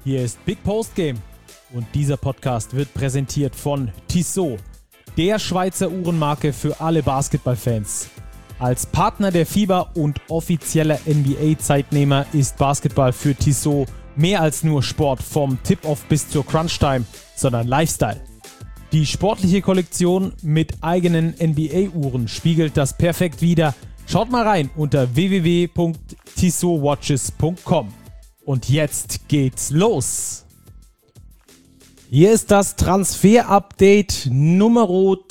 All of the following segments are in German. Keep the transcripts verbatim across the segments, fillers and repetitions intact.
Hier ist Big Post Game und dieser Podcast wird präsentiert von Tissot, der Schweizer Uhrenmarke für alle Basketballfans. Als Partner der FIBA und offizieller N B A-Zeitnehmer ist Basketball für Tissot mehr als nur Sport vom Tip-Off bis zur Crunch-Time, sondern Lifestyle. Die sportliche Kollektion mit eigenen N B A-Uhren spiegelt das perfekt wider. Schaut mal rein unter w w w punkt tissot watches punkt com. Und jetzt geht's los. Hier ist das Transfer-Update Nummer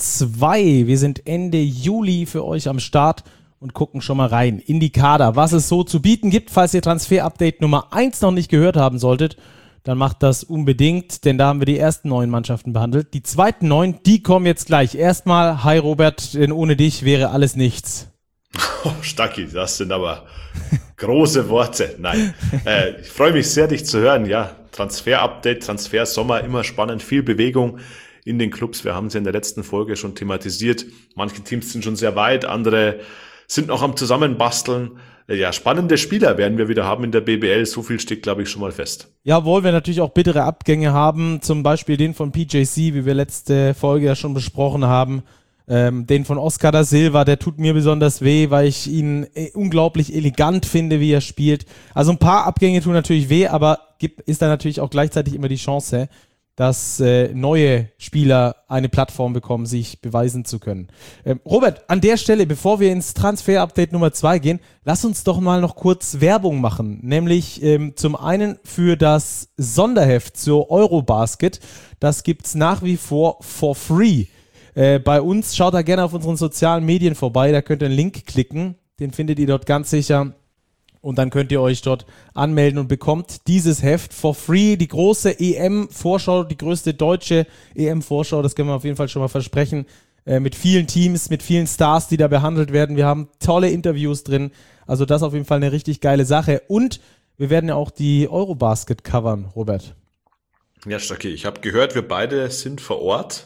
zwei. Wir sind Ende Juli für euch am Start und gucken schon mal rein in die Kader, was es so zu bieten gibt. Falls ihr Transfer-Update Nummer eins noch nicht gehört haben solltet, dann macht das unbedingt, denn da haben wir die ersten neun Mannschaften behandelt. Die zweiten neun, die kommen jetzt gleich. Erstmal, hi Robert, denn ohne dich wäre alles nichts. Oh, Stacki, das sind aber große Worte. Nein, äh, ich freue mich sehr, dich zu hören. Ja, Transfer-Update, Transfer-Sommer, immer spannend, viel Bewegung in den Clubs. Wir haben es ja in der letzten Folge schon thematisiert. Manche Teams sind schon sehr weit, andere sind noch am Zusammenbasteln. Ja, spannende Spieler werden wir wieder haben in der B B L. So viel steht, glaube ich, schon mal fest. Ja, obwohl wir natürlich auch bittere Abgänge haben. Zum Beispiel den von P J C, wie wir letzte Folge ja schon besprochen haben. Ähm, den von Oscar da Silva, der tut mir besonders weh, weil ich ihn äh, unglaublich elegant finde, wie er spielt. Also ein paar Abgänge tun natürlich weh, aber gibt, ist da natürlich auch gleichzeitig immer die Chance, dass äh, neue Spieler eine Plattform bekommen, sich beweisen zu können. Ähm, Robert, an der Stelle, bevor wir ins Transfer-Update Nummer zwei gehen, lass uns doch mal noch kurz Werbung machen. Nämlich ähm, zum einen für das Sonderheft zur Eurobasket. Das gibt's nach wie vor for free. Äh, bei uns, schaut da gerne auf unseren sozialen Medien vorbei, da könnt ihr einen Link klicken, den findet ihr dort ganz sicher und dann könnt ihr euch dort anmelden und bekommt dieses Heft for free, die große E M-Vorschau, die größte deutsche E M-Vorschau, das können wir auf jeden Fall schon mal versprechen, äh, mit vielen Teams, mit vielen Stars, die da behandelt werden, wir haben tolle Interviews drin, also das auf jeden Fall eine richtig geile Sache und wir werden ja auch die Eurobasket covern, Robert. Ja, Stacki, ich habe gehört, wir beide sind vor Ort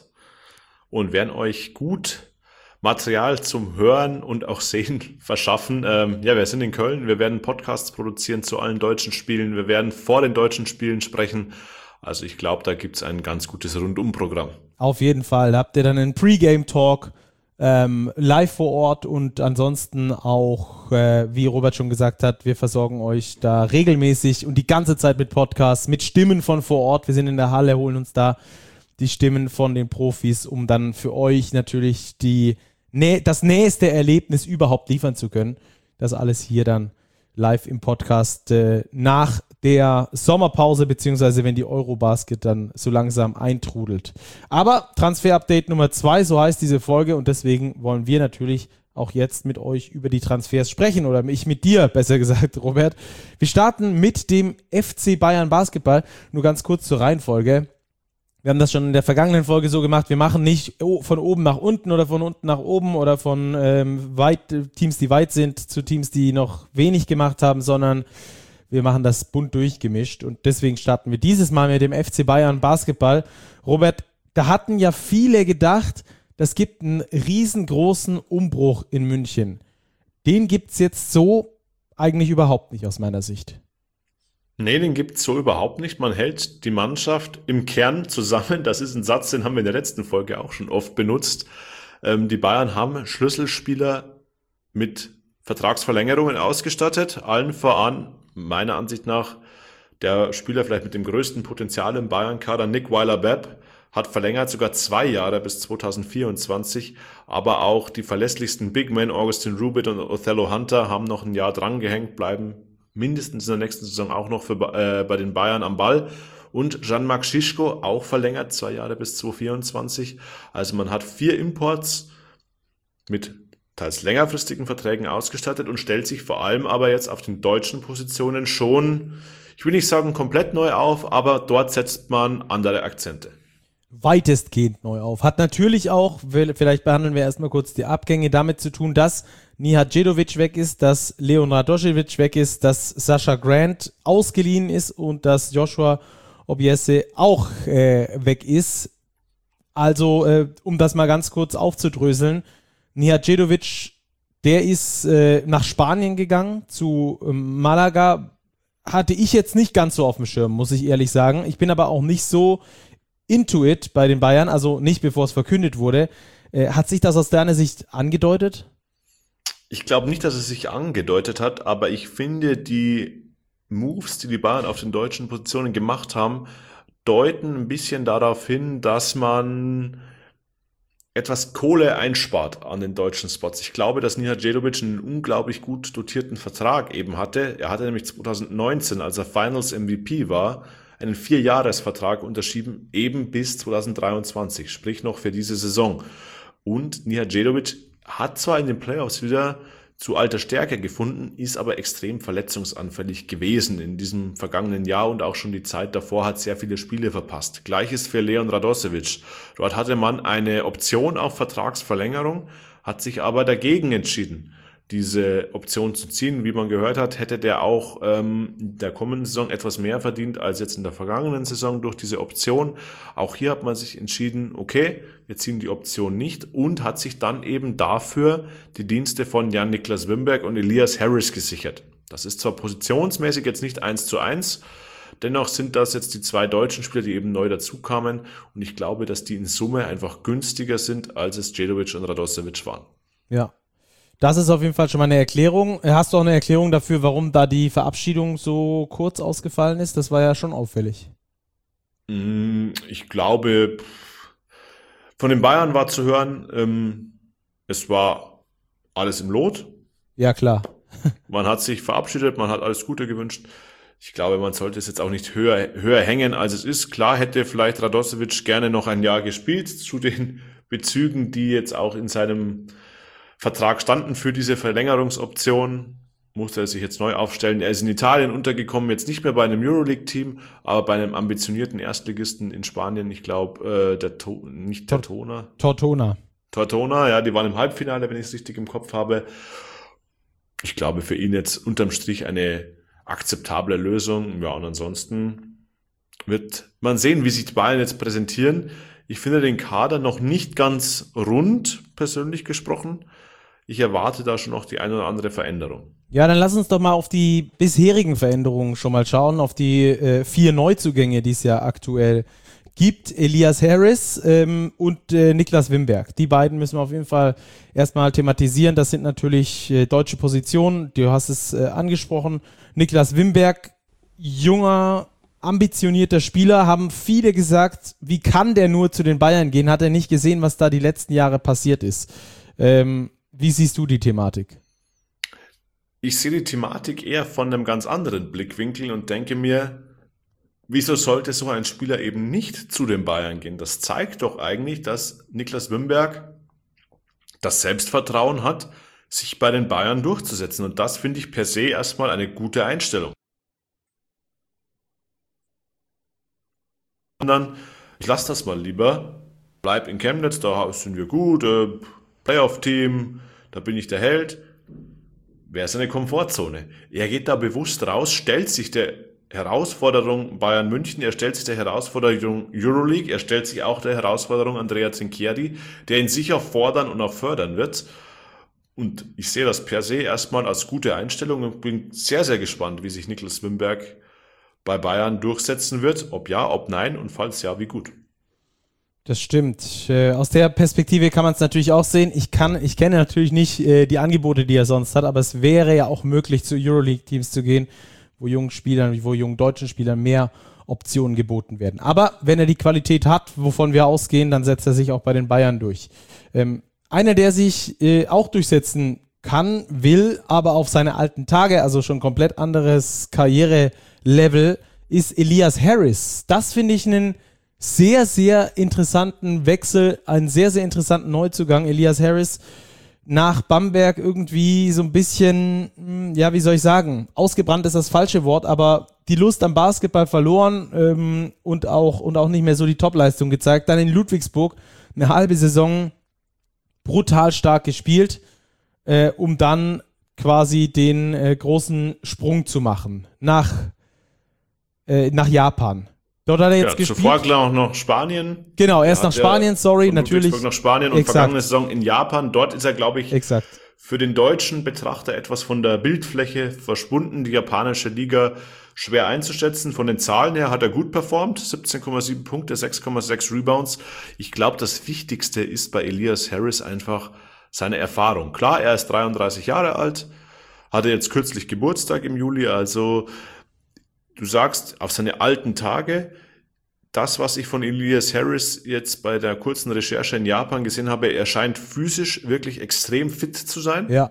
und werden euch gut Material zum Hören und auch Sehen verschaffen. Ähm, ja, wir sind in Köln, wir werden Podcasts produzieren zu allen deutschen Spielen, wir werden vor den deutschen Spielen sprechen. Also ich glaube, da gibt es ein ganz gutes Rundumprogramm. Auf jeden Fall, da habt ihr dann einen Pre-Game-Talk ähm, live vor Ort und ansonsten auch, äh, wie Robert schon gesagt hat, wir versorgen euch da regelmäßig und die ganze Zeit mit Podcasts, mit Stimmen von vor Ort. Wir sind in der Halle, holen uns da die Stimmen von den Profis, um dann für euch natürlich die nä- das nächste Erlebnis überhaupt liefern zu können. Das alles hier dann live im Podcast äh, nach der Sommerpause, beziehungsweise wenn die Eurobasket dann so langsam eintrudelt. Aber Transfer-Update Nummer zwei, so heißt diese Folge und deswegen wollen wir natürlich auch jetzt mit euch über die Transfers sprechen oder ich mit dir, besser gesagt, Robert. Wir starten mit dem F C Bayern Basketball. Nur ganz kurz zur Reihenfolge. Wir haben das schon in der vergangenen Folge so gemacht, wir machen nicht von oben nach unten oder von unten nach oben oder von ähm, weit, Teams, die weit sind, zu Teams, die noch wenig gemacht haben, sondern wir machen das bunt durchgemischt und deswegen starten wir dieses Mal mit dem F C Bayern Basketball. Robert, da hatten ja viele gedacht, das gibt einen riesengroßen Umbruch in München. Den gibt es jetzt so eigentlich überhaupt nicht aus meiner Sicht. Nee, den gibt's so überhaupt nicht. Man hält die Mannschaft im Kern zusammen. Das ist ein Satz, den haben wir in der letzten Folge auch schon oft benutzt. Ähm, die Bayern haben Schlüsselspieler mit Vertragsverlängerungen ausgestattet. Allen voran, meiner Ansicht nach, der Spieler vielleicht mit dem größten Potenzial im Bayern-Kader, Nick Weiler-Bepp, hat verlängert, sogar zwei Jahre bis zwanzig vierundzwanzig. Aber auch die verlässlichsten Big Men, Augustin Rubit und Othello Hunter, haben noch ein Jahr drangehängt, bleiben mindestens in der nächsten Saison auch noch für, äh, bei den Bayern am Ball. Und Jean-Marc Schischko auch verlängert, zwei Jahre bis zwanzig vierundzwanzig. Also man hat vier Imports mit teils längerfristigen Verträgen ausgestattet und stellt sich vor allem aber jetzt auf den deutschen Positionen schon, ich will nicht sagen komplett neu auf, aber dort setzt man andere Akzente. Weitestgehend neu auf. Hat natürlich auch, vielleicht behandeln wir erstmal kurz die Abgänge, damit zu tun, dass Nihat Djedovic weg ist, dass Leon Radošević weg ist, dass Sascha Grant ausgeliehen ist und dass Joshua Obiese auch äh, weg ist. Also, äh, um das mal ganz kurz aufzudröseln, Nihat Djedovic, der ist äh, nach Spanien gegangen, zu ähm, Malaga, hatte ich jetzt nicht ganz so auf dem Schirm, muss ich ehrlich sagen. Ich bin aber auch nicht so into it bei den Bayern, also nicht bevor es verkündet wurde. Äh, hat sich das aus deiner Sicht angedeutet? Ich glaube nicht, dass es sich angedeutet hat, aber ich finde, die Moves, die die Bayern auf den deutschen Positionen gemacht haben, deuten ein bisschen darauf hin, dass man etwas Kohle einspart an den deutschen Spots. Ich glaube, dass Nihajedžić einen unglaublich gut dotierten Vertrag eben hatte. Er hatte nämlich zwanzig neunzehn, als er Finals M V P war, einen Vierjahresvertrag unterschrieben, eben bis zwanzig dreiundzwanzig, sprich noch für diese Saison. Und Nihajedžić hat zwar in den Playoffs wieder zu alter Stärke gefunden, ist aber extrem verletzungsanfällig gewesen in diesem vergangenen Jahr und auch schon die Zeit davor hat sehr viele Spiele verpasst. Gleiches für Leon Radosevic. Dort hatte man eine Option auf Vertragsverlängerung, hat sich aber dagegen entschieden, diese Option zu ziehen. Wie man gehört hat, hätte der auch ähm, in der kommenden Saison etwas mehr verdient als jetzt in der vergangenen Saison durch diese Option. Auch hier hat man sich entschieden, okay, wir ziehen die Option nicht und hat sich dann eben dafür die Dienste von Jan-Niklas Wimberg und Elias Harris gesichert. Das ist zwar positionsmäßig jetzt nicht eins zu eins, dennoch sind das jetzt die zwei deutschen Spieler, die eben neu dazukamen und ich glaube, dass die in Summe einfach günstiger sind, als es Djedovic und Radosevic waren. Ja. Das ist auf jeden Fall schon mal eine Erklärung. Hast du auch eine Erklärung dafür, warum da die Verabschiedung so kurz ausgefallen ist? Das war ja schon auffällig. Ich glaube, von den Bayern war zu hören, ähm, es war alles im Lot. Ja, klar. Man hat sich verabschiedet, man hat alles Gute gewünscht. Ich glaube, man sollte es jetzt auch nicht höher, höher hängen, als es ist. Klar hätte vielleicht Radosevic gerne noch ein Jahr gespielt zu den Bezügen, die jetzt auch in seinem Vertrag standen für diese Verlängerungsoption, musste er sich jetzt neu aufstellen. Er ist in Italien untergekommen, jetzt nicht mehr bei einem Euroleague-Team, aber bei einem ambitionierten Erstligisten in Spanien. Ich glaube, äh, der to- nicht der Tortona. Tortona. Tortona, ja, die waren im Halbfinale, wenn ich es richtig im Kopf habe. Ich glaube, für ihn jetzt unterm Strich eine akzeptable Lösung. Ja, und ansonsten wird man sehen, wie sich die Bayern jetzt präsentieren. Ich finde den Kader noch nicht ganz rund, persönlich gesprochen. Ich erwarte da schon noch die eine oder andere Veränderung. Ja, dann lass uns doch mal auf die bisherigen Veränderungen schon mal schauen, auf die äh, vier Neuzugänge, die es ja aktuell gibt. Elias Harris ähm, und äh, Niklas Wimberg. Die beiden müssen wir auf jeden Fall erstmal thematisieren. Das sind natürlich äh, deutsche Positionen. Du hast es äh, angesprochen. Niklas Wimberg, junger, ambitionierter Spieler, haben viele gesagt, wie kann der nur zu den Bayern gehen? Hat er nicht gesehen, was da die letzten Jahre passiert ist? Ähm, wie siehst du die Thematik? Ich sehe die Thematik eher von einem ganz anderen Blickwinkel und denke mir, wieso sollte so ein Spieler eben nicht zu den Bayern gehen? Das zeigt doch eigentlich, dass Niklas Wimberg das Selbstvertrauen hat, sich bei den Bayern durchzusetzen. Und das finde ich per se erstmal eine gute Einstellung. Dann, ich lasse das mal lieber, bleib in Chemnitz, da sind wir gut, äh, Playoff-Team, da bin ich der Held. Wäre seine Komfortzone. Er geht da bewusst raus, stellt sich der Herausforderung Bayern München, er stellt sich der Herausforderung Euroleague, er stellt sich auch der Herausforderung Andrea Trinchieri, der ihn sicher fordern und auch fördern wird. Und ich sehe das per se erstmal als gute Einstellung und bin sehr, sehr gespannt, wie sich Niklas Wimberg bei Bayern durchsetzen wird. Ob ja, ob nein und falls ja, wie gut. Das stimmt. Äh, aus der Perspektive kann man es natürlich auch sehen. Ich kann, ich kenne natürlich nicht äh, die Angebote, die er sonst hat, aber es wäre ja auch möglich, zu Euroleague-Teams zu gehen, wo jungen Spielern, wo jungen deutschen Spielern mehr Optionen geboten werden. Aber wenn er die Qualität hat, wovon wir ausgehen, dann setzt er sich auch bei den Bayern durch. Ähm, einer, der sich äh, auch durchsetzen kann, will, aber auf seine alten Tage, also schon komplett anderes Karrierelevel, ist Elias Harris. Das finde ich einen sehr, sehr interessanten Wechsel, einen sehr, sehr interessanten Neuzugang. Elias Harris nach Bamberg irgendwie so ein bisschen, ja, wie soll ich sagen, ausgebrannt ist das falsche Wort, aber die Lust am Basketball verloren ähm, und auch und auch nicht mehr so die Topleistung gezeigt. Dann in Ludwigsburg eine halbe Saison brutal stark gespielt, äh, um dann quasi den äh, großen Sprung zu machen nach, äh, nach Japan. Dort hat er jetzt ja, gespielt. Zuvor klar auch noch Spanien. Genau, erst nach Spanien, sorry, natürlich. Nach Spanien und Exakt. vergangene Saison in Japan. Dort ist er, glaube ich, Exakt. Für den deutschen Betrachter etwas von der Bildfläche verschwunden, die japanische Liga schwer einzuschätzen. Von den Zahlen her hat er gut performt, siebzehn Komma sieben Punkte, sechs Komma sechs Rebounds. Ich glaube, das Wichtigste ist bei Elias Harris einfach seine Erfahrung. Klar, er ist dreiunddreißig Jahre alt, hatte jetzt kürzlich Geburtstag im Juli, also du sagst, auf seine alten Tage, das, was ich von Elias Harris jetzt bei der kurzen Recherche in Japan gesehen habe, er scheint physisch wirklich extrem fit zu sein. Ja.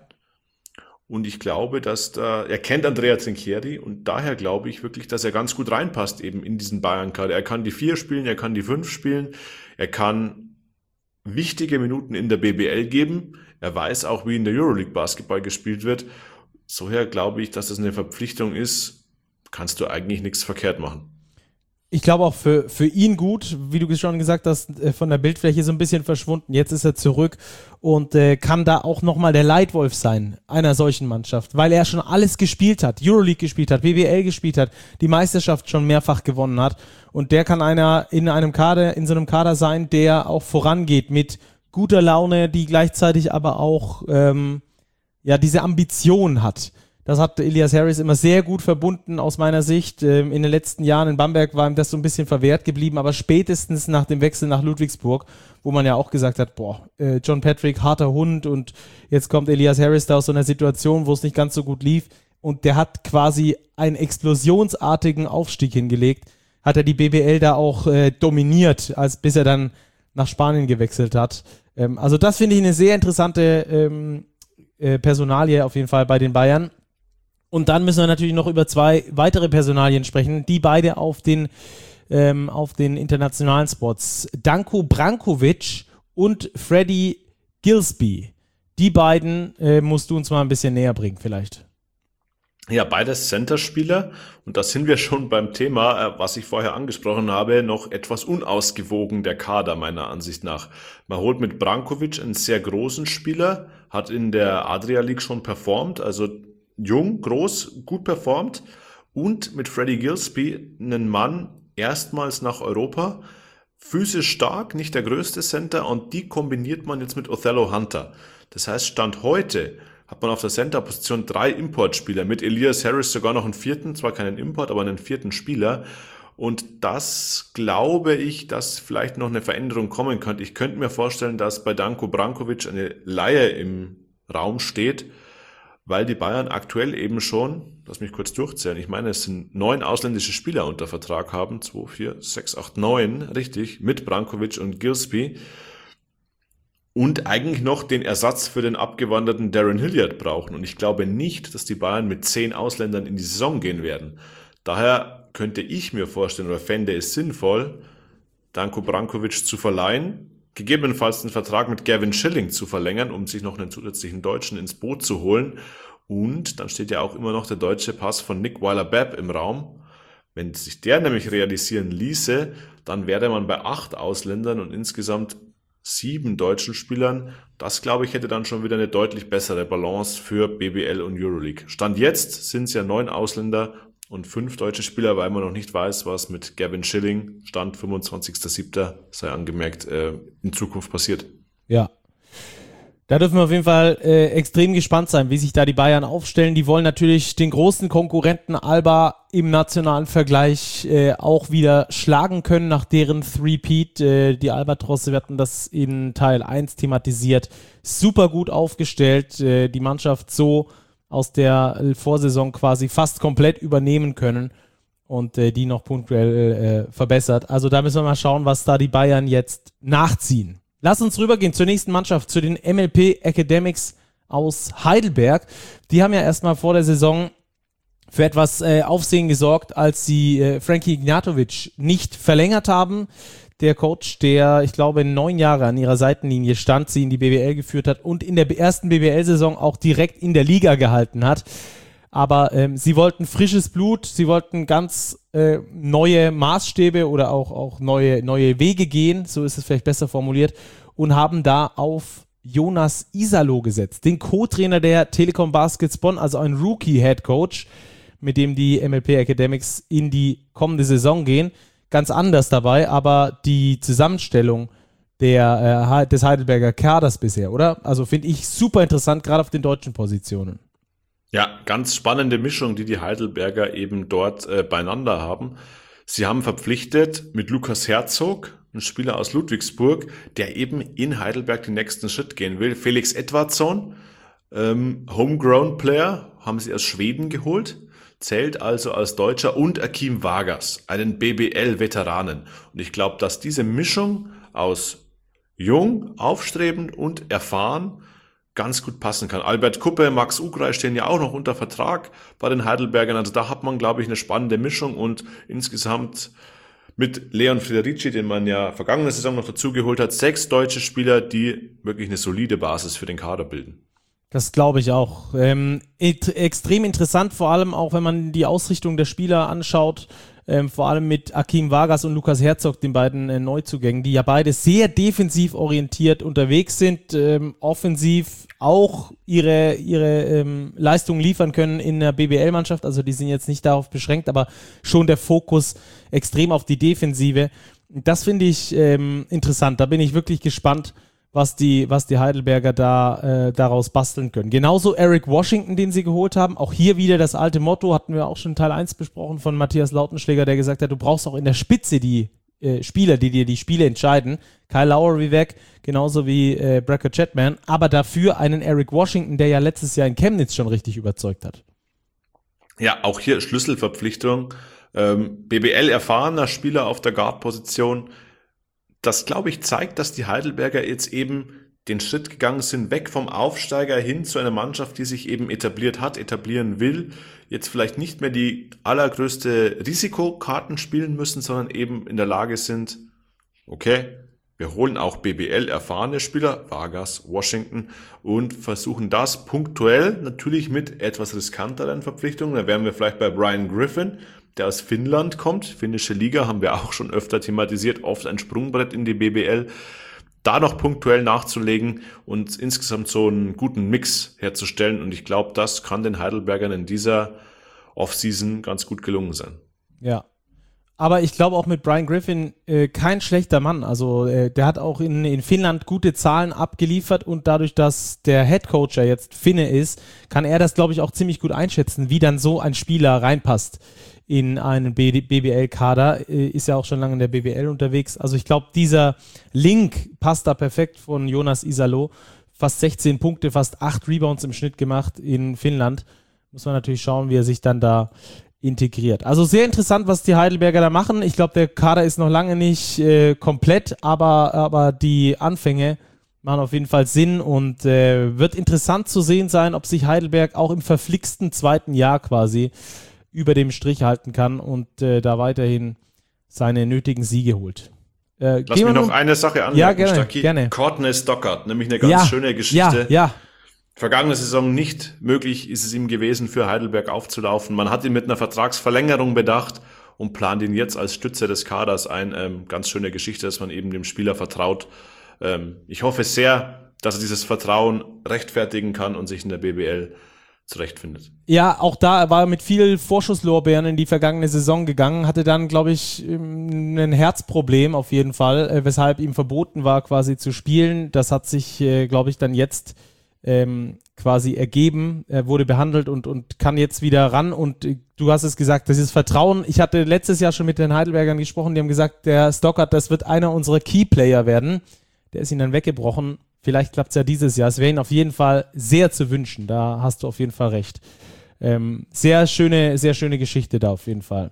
Und ich glaube, dass da, er kennt Andrea Trinchieri und daher glaube ich wirklich, dass er ganz gut reinpasst eben in diesen Bayern-Kader. Er kann die vier spielen, er kann die fünf spielen, er kann wichtige Minuten in der B B L geben. Er weiß auch, wie in der Euroleague Basketball gespielt wird. Soher glaube ich, dass das eine Verpflichtung ist, kannst du eigentlich nichts verkehrt machen. Ich glaube auch für, für ihn gut, wie du schon gesagt hast, von der Bildfläche so ein bisschen verschwunden. Jetzt ist er zurück und äh, kann da auch nochmal der Leitwolf sein einer solchen Mannschaft, weil er schon alles gespielt hat, Euroleague gespielt hat, B B L gespielt hat, die Meisterschaft schon mehrfach gewonnen hat und der kann einer in einem Kader, in so einem Kader sein, der auch vorangeht mit guter Laune, die gleichzeitig aber auch ähm, ja diese Ambition hat. Das hat Elias Harris immer sehr gut verbunden aus meiner Sicht. In den letzten Jahren in Bamberg war ihm das so ein bisschen verwehrt geblieben, aber spätestens nach dem Wechsel nach Ludwigsburg, wo man ja auch gesagt hat, boah, John Patrick, harter Hund und jetzt kommt Elias Harris da aus so einer Situation, wo es nicht ganz so gut lief und der hat quasi einen explosionsartigen Aufstieg hingelegt, hat er die B B L da auch äh, dominiert, als bis er dann nach Spanien gewechselt hat. Ähm, also das finde ich eine sehr interessante ähm, äh, Personalie auf jeden Fall bei den Bayern. Und dann müssen wir natürlich noch über zwei weitere Personalien sprechen, die beide auf den, ähm, auf den internationalen Spots. Danko Brankovic und Freddie Gillespie. Die beiden äh, musst du uns mal ein bisschen näher bringen vielleicht. Ja, beides Centerspieler. Und da sind wir schon beim Thema, äh, was ich vorher angesprochen habe, noch etwas unausgewogen der Kader meiner Ansicht nach. Man holt mit Brankovic einen sehr großen Spieler, hat in der Adria League schon performt, also jung, groß, gut performt und mit Freddie Gillespie einen Mann erstmals nach Europa, physisch stark, nicht der größte Center und die kombiniert man jetzt mit Othello Hunter. Das heißt, Stand heute hat man auf der Center-Position drei Importspieler, mit Elias Harris sogar noch einen vierten, zwar keinen Import, aber einen vierten Spieler und das glaube ich, dass vielleicht noch eine Veränderung kommen könnte. Ich könnte mir vorstellen, dass bei Danko Brankovic eine Leihe im Raum steht, weil die Bayern aktuell eben schon, lass mich kurz durchzählen, ich meine, es sind neun ausländische Spieler unter Vertrag haben, zwei, vier, sechs, acht, neun, richtig, mit Brankovic und Gillespie und eigentlich noch den Ersatz für den abgewanderten Darren Hilliard brauchen. Und ich glaube nicht, dass die Bayern mit zehn Ausländern in die Saison gehen werden. Daher könnte ich mir vorstellen oder fände es sinnvoll, Danko Brankovic zu verleihen, gegebenenfalls den Vertrag mit Gavin Schilling zu verlängern, um sich noch einen zusätzlichen Deutschen ins Boot zu holen. Und dann steht ja auch immer noch der deutsche Pass von Nick Weiler-Babb im Raum. Wenn sich der nämlich realisieren ließe, dann wäre man bei acht Ausländern und insgesamt sieben deutschen Spielern. Das, glaube ich, hätte dann schon wieder eine deutlich bessere Balance für B B L und Euroleague. Stand jetzt sind es ja neun Ausländer und fünf deutsche Spieler, weil man noch nicht weiß, was mit Gavin Schilling, Stand fünfundzwanzigster siebter sei angemerkt, äh, in Zukunft passiert. Ja, da dürfen wir auf jeden Fall äh, extrem gespannt sein, wie sich da die Bayern aufstellen. Die wollen natürlich den großen Konkurrenten Alba im nationalen Vergleich äh, auch wieder schlagen können nach deren Three-Peat. Äh, die Albatrosse, wir hatten das in Teil eins thematisiert, super gut aufgestellt, äh, die Mannschaft so aus der Vorsaison quasi fast komplett übernehmen können und äh, die noch punktuell äh, verbessert. Also da müssen wir mal schauen, was da die Bayern jetzt nachziehen. Lass uns rübergehen zur nächsten Mannschaft, zu den M L P Academics aus Heidelberg. Die haben ja erstmal vor der Saison für etwas äh, Aufsehen gesorgt, als sie äh, Frankie Ignatovic nicht verlängert haben. Der Coach, der, ich glaube, neun Jahre an ihrer Seitenlinie stand, sie in die B B L geführt hat und in der ersten B B L-Saison auch direkt in der Liga gehalten hat. Aber ähm, sie wollten frisches Blut, sie wollten ganz äh, neue Maßstäbe oder auch, auch neue, neue Wege gehen, so ist es vielleicht besser formuliert, und haben da auf Jonas Isalo gesetzt, den Co-Trainer der Telekom Baskets Bonn, also ein Rookie-Head-Coach, mit dem die M L P Academics in die kommende Saison gehen. Ganz anders dabei, aber die Zusammenstellung der, äh, des Heidelberger Kaders bisher, oder? Also finde ich super interessant, gerade auf den deutschen Positionen. Ja, ganz spannende Mischung, die die Heidelberger eben dort äh, beieinander haben. Sie haben verpflichtet mit Lukas Herzog, ein Spieler aus Ludwigsburg, der eben in Heidelberg den nächsten Schritt gehen will. Felix Edvardsson, ähm, Homegrown Player, haben sie aus Schweden geholt, zählt also als Deutscher, und Akim Vargas, einen B B L-Veteranen. Und ich glaube, dass diese Mischung aus jung, aufstrebend und erfahren ganz gut passen kann. Albert Kuppe, Max Ugrei stehen ja auch noch unter Vertrag bei den Heidelbergern. Also da hat man, glaube ich, eine spannende Mischung, und insgesamt mit Leon Federici, den man ja vergangene Saison noch dazugeholt hat, sechs deutsche Spieler, die wirklich eine solide Basis für den Kader bilden. Das glaube ich auch. Ähm, et- extrem interessant, vor allem auch, wenn man die Ausrichtung der Spieler anschaut, ähm, vor allem mit Akim Vargas und Lukas Herzog, den beiden äh, Neuzugängen, die ja beide sehr defensiv orientiert unterwegs sind, ähm, offensiv auch ihre, ihre ähm, Leistungen liefern können in der B B L-Mannschaft. Also die sind jetzt nicht darauf beschränkt, aber schon der Fokus extrem auf die Defensive. Das finde ich ähm, interessant. Da bin ich wirklich gespannt, was die, was die Heidelberger da äh, daraus basteln können. Genauso Eric Washington, den sie geholt haben. Auch hier wieder das alte Motto, hatten wir auch schon in Teil eins besprochen von Matthias Lautenschläger, der gesagt hat, du brauchst auch in der Spitze die äh, Spieler, die dir die Spiele entscheiden. Kyle Lowry weg, genauso wie äh, Bracker Chapman, aber dafür einen Eric Washington, der ja letztes Jahr in Chemnitz schon richtig überzeugt hat. Ja, auch hier Schlüsselverpflichtung. Ähm, B B L-erfahrener Spieler auf der Guard-Position. Das, glaube ich, zeigt, dass die Heidelberger jetzt eben den Schritt gegangen sind, weg vom Aufsteiger hin zu einer Mannschaft, die sich eben etabliert hat, etablieren will, jetzt vielleicht nicht mehr die allergrößte Risikokarten spielen müssen, sondern eben in der Lage sind, okay, wir holen auch B B L-erfahrene Spieler, Vargas, Washington, und versuchen das punktuell, natürlich mit etwas riskanteren Verpflichtungen. Da wären wir vielleicht bei Brian Griffin, der aus Finnland kommt. Finnische Liga haben wir auch schon öfter thematisiert, oft ein Sprungbrett in die B B L. Da noch punktuell nachzulegen und insgesamt so einen guten Mix herzustellen. Und ich glaube, das kann den Heidelbergern in dieser Offseason ganz gut gelungen sein. Ja. Aber ich glaube auch mit Brian Griffin äh, kein schlechter Mann. Also äh, der hat auch in, in Finnland gute Zahlen abgeliefert, und dadurch, dass der Headcoach ja jetzt Finne ist, kann er das, glaube ich, auch ziemlich gut einschätzen, wie dann so ein Spieler reinpasst in einen B B L-Kader, äh, ist ja auch schon lange in der B B L unterwegs. Also ich glaube, dieser Link passt da perfekt von Jonas Isalo. Fast sechzehn Punkte, fast acht Rebounds im Schnitt gemacht in Finnland. Muss man natürlich schauen, wie er sich dann da integriert. Also sehr interessant, was die Heidelberger da machen. Ich glaube, der Kader ist noch lange nicht äh, komplett, aber, aber die Anfänge machen auf jeden Fall Sinn, und äh, wird interessant zu sehen sein, ob sich Heidelberg auch im verflixten zweiten Jahr quasi über dem Strich halten kann und äh, da weiterhin seine nötigen Siege holt. Äh, Lass mich noch eine Sache anmerken, ja, gerne, Stacki. gerne. Courtney Stockard, nämlich eine ganz ja, schöne Geschichte. Ja, ja. Vergangene Saison nicht möglich ist es ihm gewesen, für Heidelberg aufzulaufen. Man hat ihn mit einer Vertragsverlängerung bedacht und plant ihn jetzt als Stütze des Kaders ein. Ähm, ganz schöne Geschichte, dass man eben dem Spieler vertraut. Ähm, ich hoffe sehr, dass er dieses Vertrauen rechtfertigen kann und sich in der B B L zurechtfindet. Ja, auch da war er mit viel Vorschusslorbeeren in die vergangene Saison gegangen, hatte dann, glaube ich, ein Herzproblem auf jeden Fall, äh, weshalb ihm verboten war, quasi zu spielen. Das hat sich, äh, glaube ich, dann jetzt ähm, quasi ergeben. Er wurde behandelt und, und kann jetzt wieder ran, und äh, du hast es gesagt, das ist Vertrauen. Ich hatte letztes Jahr schon mit den Heidelbergern gesprochen, die haben gesagt, der Stockard, das wird einer unserer Keyplayer werden. Der ist ihnen dann weggebrochen. Vielleicht klappt es ja dieses Jahr. Es wäre ihnen auf jeden Fall sehr zu wünschen. Da hast du auf jeden Fall recht. Ähm, sehr schöne, sehr schöne Geschichte da auf jeden Fall.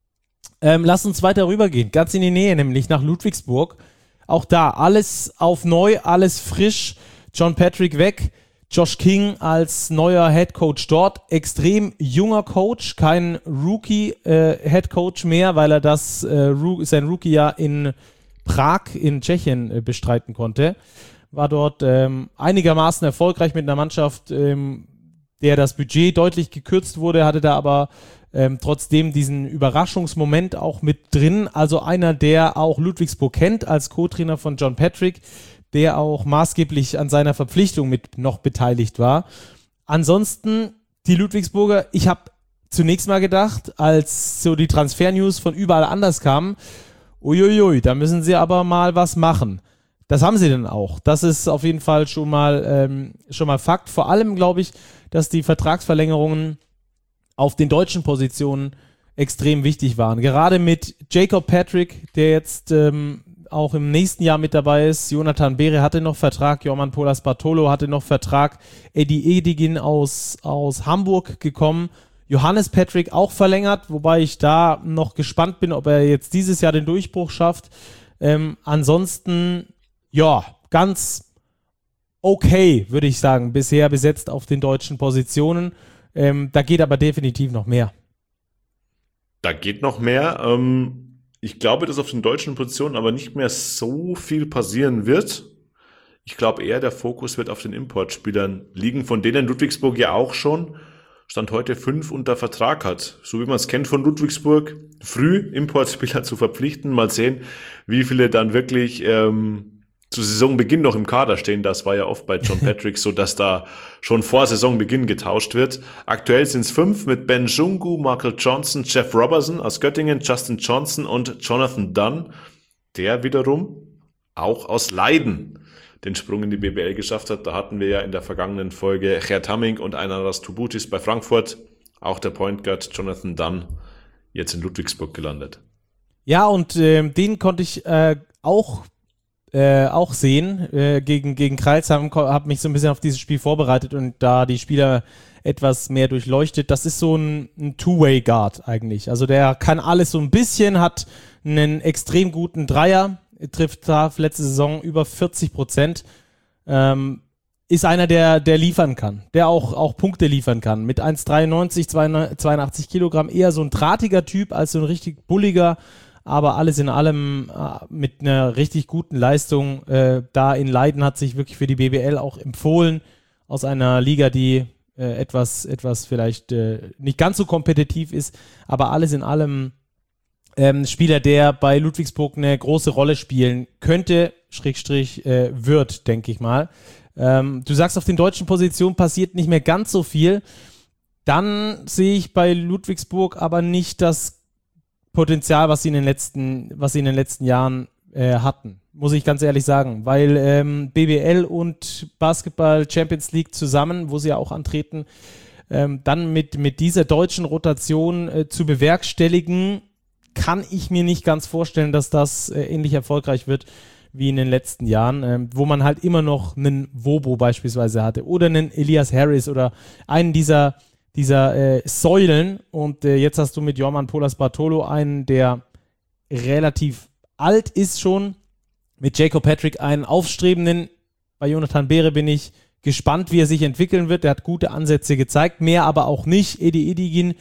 Ähm, lass uns weiter rübergehen. Ganz in die Nähe, nämlich nach Ludwigsburg. Auch da alles auf neu, alles frisch. John Patrick weg. Josh King als neuer Headcoach dort. Extrem junger Coach, kein Rookie-Headcoach äh, mehr, weil er das äh, Ru- sein Rookie-Jahr in Prag in Tschechien äh, bestreiten konnte. War dort ähm, einigermaßen erfolgreich mit einer Mannschaft, ähm, der das Budget deutlich gekürzt wurde, hatte da aber ähm, trotzdem diesen Überraschungsmoment auch mit drin. Also einer, der auch Ludwigsburg kennt als Co-Trainer von John Patrick, der auch maßgeblich an seiner Verpflichtung mit noch beteiligt war. Ansonsten die Ludwigsburger, ich habe zunächst mal gedacht, als so die Transfer-News von überall anders kamen, uiuiui, da müssen sie aber mal was machen. Das haben sie denn auch. Das ist auf jeden Fall schon mal, ähm, schon mal Fakt. Vor allem glaube ich, dass die Vertragsverlängerungen auf den deutschen Positionen extrem wichtig waren. Gerade mit Jacob Patrick, der jetzt ähm, auch im nächsten Jahr mit dabei ist. Jonathan Behre hatte noch Vertrag, Jorman Polas Bartolo hatte noch Vertrag, Eddie Edigin aus, aus Hamburg gekommen, Johannes Patrick auch verlängert, wobei ich da noch gespannt bin, ob er jetzt dieses Jahr den Durchbruch schafft. Ähm, ansonsten, ja, ganz okay, würde ich sagen, bisher besetzt auf den deutschen Positionen. Ähm, da geht aber definitiv noch mehr. Da geht noch mehr. Ähm Ich glaube, dass auf den deutschen Positionen aber nicht mehr so viel passieren wird. Ich glaube eher, der Fokus wird auf den Importspielern liegen, von denen Ludwigsburg ja auch schon Stand heute fünf unter Vertrag hat. So wie man es kennt von Ludwigsburg, früh Importspieler zu verpflichten. Mal sehen, wie viele dann wirklich ähm, zu Saisonbeginn noch im Kader stehen. Das war ja oft bei John Patrick so, dass da schon vor Saisonbeginn getauscht wird. Aktuell sind es fünf mit Ben Shungu, Michael Johnson, Jeff Robertson aus Göttingen, Justin Johnson und Jonathan Dunn, der wiederum auch aus Leiden den Sprung in die B B L geschafft hat. Da hatten wir ja in der vergangenen Folge Gert Hamming und Einaras Tubutis bei Frankfurt. Auch der Point Guard Jonathan Dunn jetzt in Ludwigsburg gelandet. Ja, und äh, den konnte ich äh, auch Äh, auch sehen, äh, gegen, gegen Kreilsheim, habe mich so ein bisschen auf dieses Spiel vorbereitet und da die Spieler etwas mehr durchleuchtet. Das ist so ein, ein Two-Way-Guard eigentlich. Also der kann alles so ein bisschen, hat einen extrem guten Dreier, trifft da letzte Saison über vierzig Prozent. Ähm, ist einer, der, der liefern kann, der auch, auch Punkte liefern kann. Mit eins Komma dreiundneunzig, zweiundachtzig Kilogramm, eher so ein drahtiger Typ als so ein richtig bulliger, aber alles in allem äh, mit einer richtig guten Leistung. Äh, da in Leiden hat sich wirklich für die B B L auch empfohlen, aus einer Liga, die äh, etwas, etwas vielleicht äh, nicht ganz so kompetitiv ist, aber alles in allem ähm, Spieler, der bei Ludwigsburg eine große Rolle spielen könnte, Schrägstrich äh, wird, denke ich mal. Ähm, du sagst, auf den deutschen Positionen passiert nicht mehr ganz so viel. Dann sehe ich bei Ludwigsburg aber nicht das Potenzial, was sie in den letzten, was sie in den letzten Jahren äh, hatten, muss ich ganz ehrlich sagen, weil ähm, B B L und Basketball Champions League zusammen, wo sie ja auch antreten, ähm, dann mit, mit dieser deutschen Rotation äh, zu bewerkstelligen, kann ich mir nicht ganz vorstellen, dass das äh, ähnlich erfolgreich wird wie in den letzten Jahren, ähm, wo man halt immer noch einen Wobo beispielsweise hatte oder einen Elias Harris oder einen dieser dieser äh, Säulen und äh, jetzt hast du mit Jorman Polas Bartolo einen, der relativ alt ist schon, mit Jacob Patrick einen aufstrebenden. Bei Jonathan Behre bin ich gespannt, wie er sich entwickeln wird. Der hat gute Ansätze gezeigt, mehr aber auch nicht. Eddie Edigin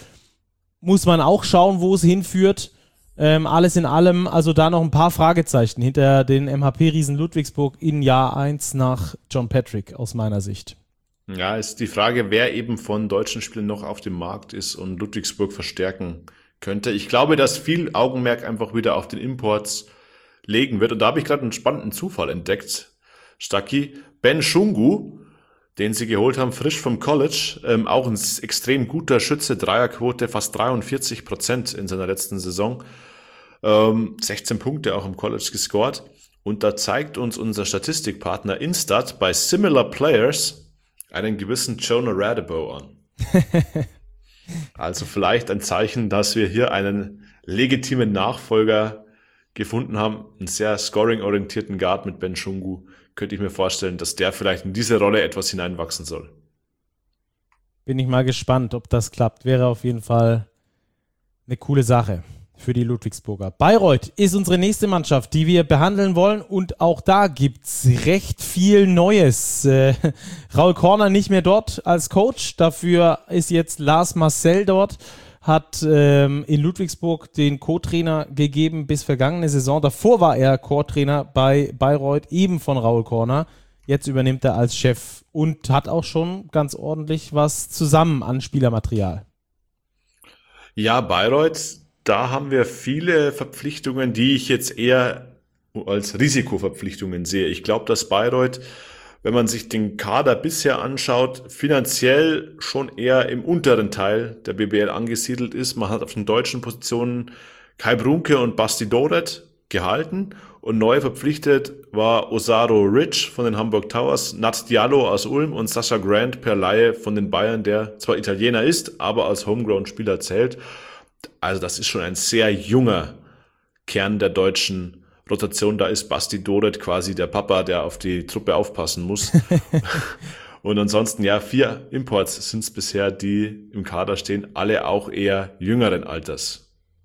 muss man auch schauen, wo es hinführt. Ähm, alles in allem, also da noch ein paar Fragezeichen hinter den M H P-Riesen Ludwigsburg in Jahr eins nach John Patrick aus meiner Sicht. Ja, ist die Frage, wer eben von deutschen Spielern noch auf dem Markt ist und Ludwigsburg verstärken könnte. Ich glaube, dass viel Augenmerk einfach wieder auf den Imports legen wird. Und da habe ich gerade einen spannenden Zufall entdeckt, Stacki. Ben Shungu, den sie geholt haben, frisch vom College, ähm, auch ein extrem guter Schütze, Dreierquote, fast dreiundvierzig Prozent in seiner letzten Saison. Ähm, sechzehn Punkte auch im College gescored. Und da zeigt uns unser Statistikpartner Instat bei Similar Players einen gewissen Jonah Radebo an. Also vielleicht ein Zeichen, dass wir hier einen legitimen Nachfolger gefunden haben, einen sehr scoring-orientierten Guard mit Ben Shungu. Könnte ich mir vorstellen, dass der vielleicht in diese Rolle etwas hineinwachsen soll. Bin ich mal gespannt, ob das klappt. Wäre auf jeden Fall eine coole Sache für die Ludwigsburger. Bayreuth ist unsere nächste Mannschaft, die wir behandeln wollen und auch da gibt es recht viel Neues. Äh, Raul Korner nicht mehr dort als Coach, dafür ist jetzt Lars Marcel dort, hat ähm, in Ludwigsburg den Co-Trainer gegeben bis vergangene Saison. Davor war er Co-Trainer bei Bayreuth, eben von Raul Korner. Jetzt übernimmt er als Chef und hat auch schon ganz ordentlich was zusammen an Spielermaterial. Ja, Bayreuth, da haben wir viele Verpflichtungen, die ich jetzt eher als Risikoverpflichtungen sehe. Ich glaube, dass Bayreuth, wenn man sich den Kader bisher anschaut, finanziell schon eher im unteren Teil der B B L angesiedelt ist. Man hat auf den deutschen Positionen Kai Brunke und Basti Doret, gehalten und neu verpflichtet war Osaro Rich von den Hamburg Towers, Nat Diallo aus Ulm und Sascha Grant per Leihe von den Bayern, der zwar Italiener ist, aber als Homegrown-Spieler zählt. Also das ist schon ein sehr junger Kern der deutschen Rotation. Da ist Basti Doret quasi der Papa, der auf die Truppe aufpassen muss. Und ansonsten, ja, vier Imports sind es bisher, die im Kader stehen, alle auch eher jüngeren Alters.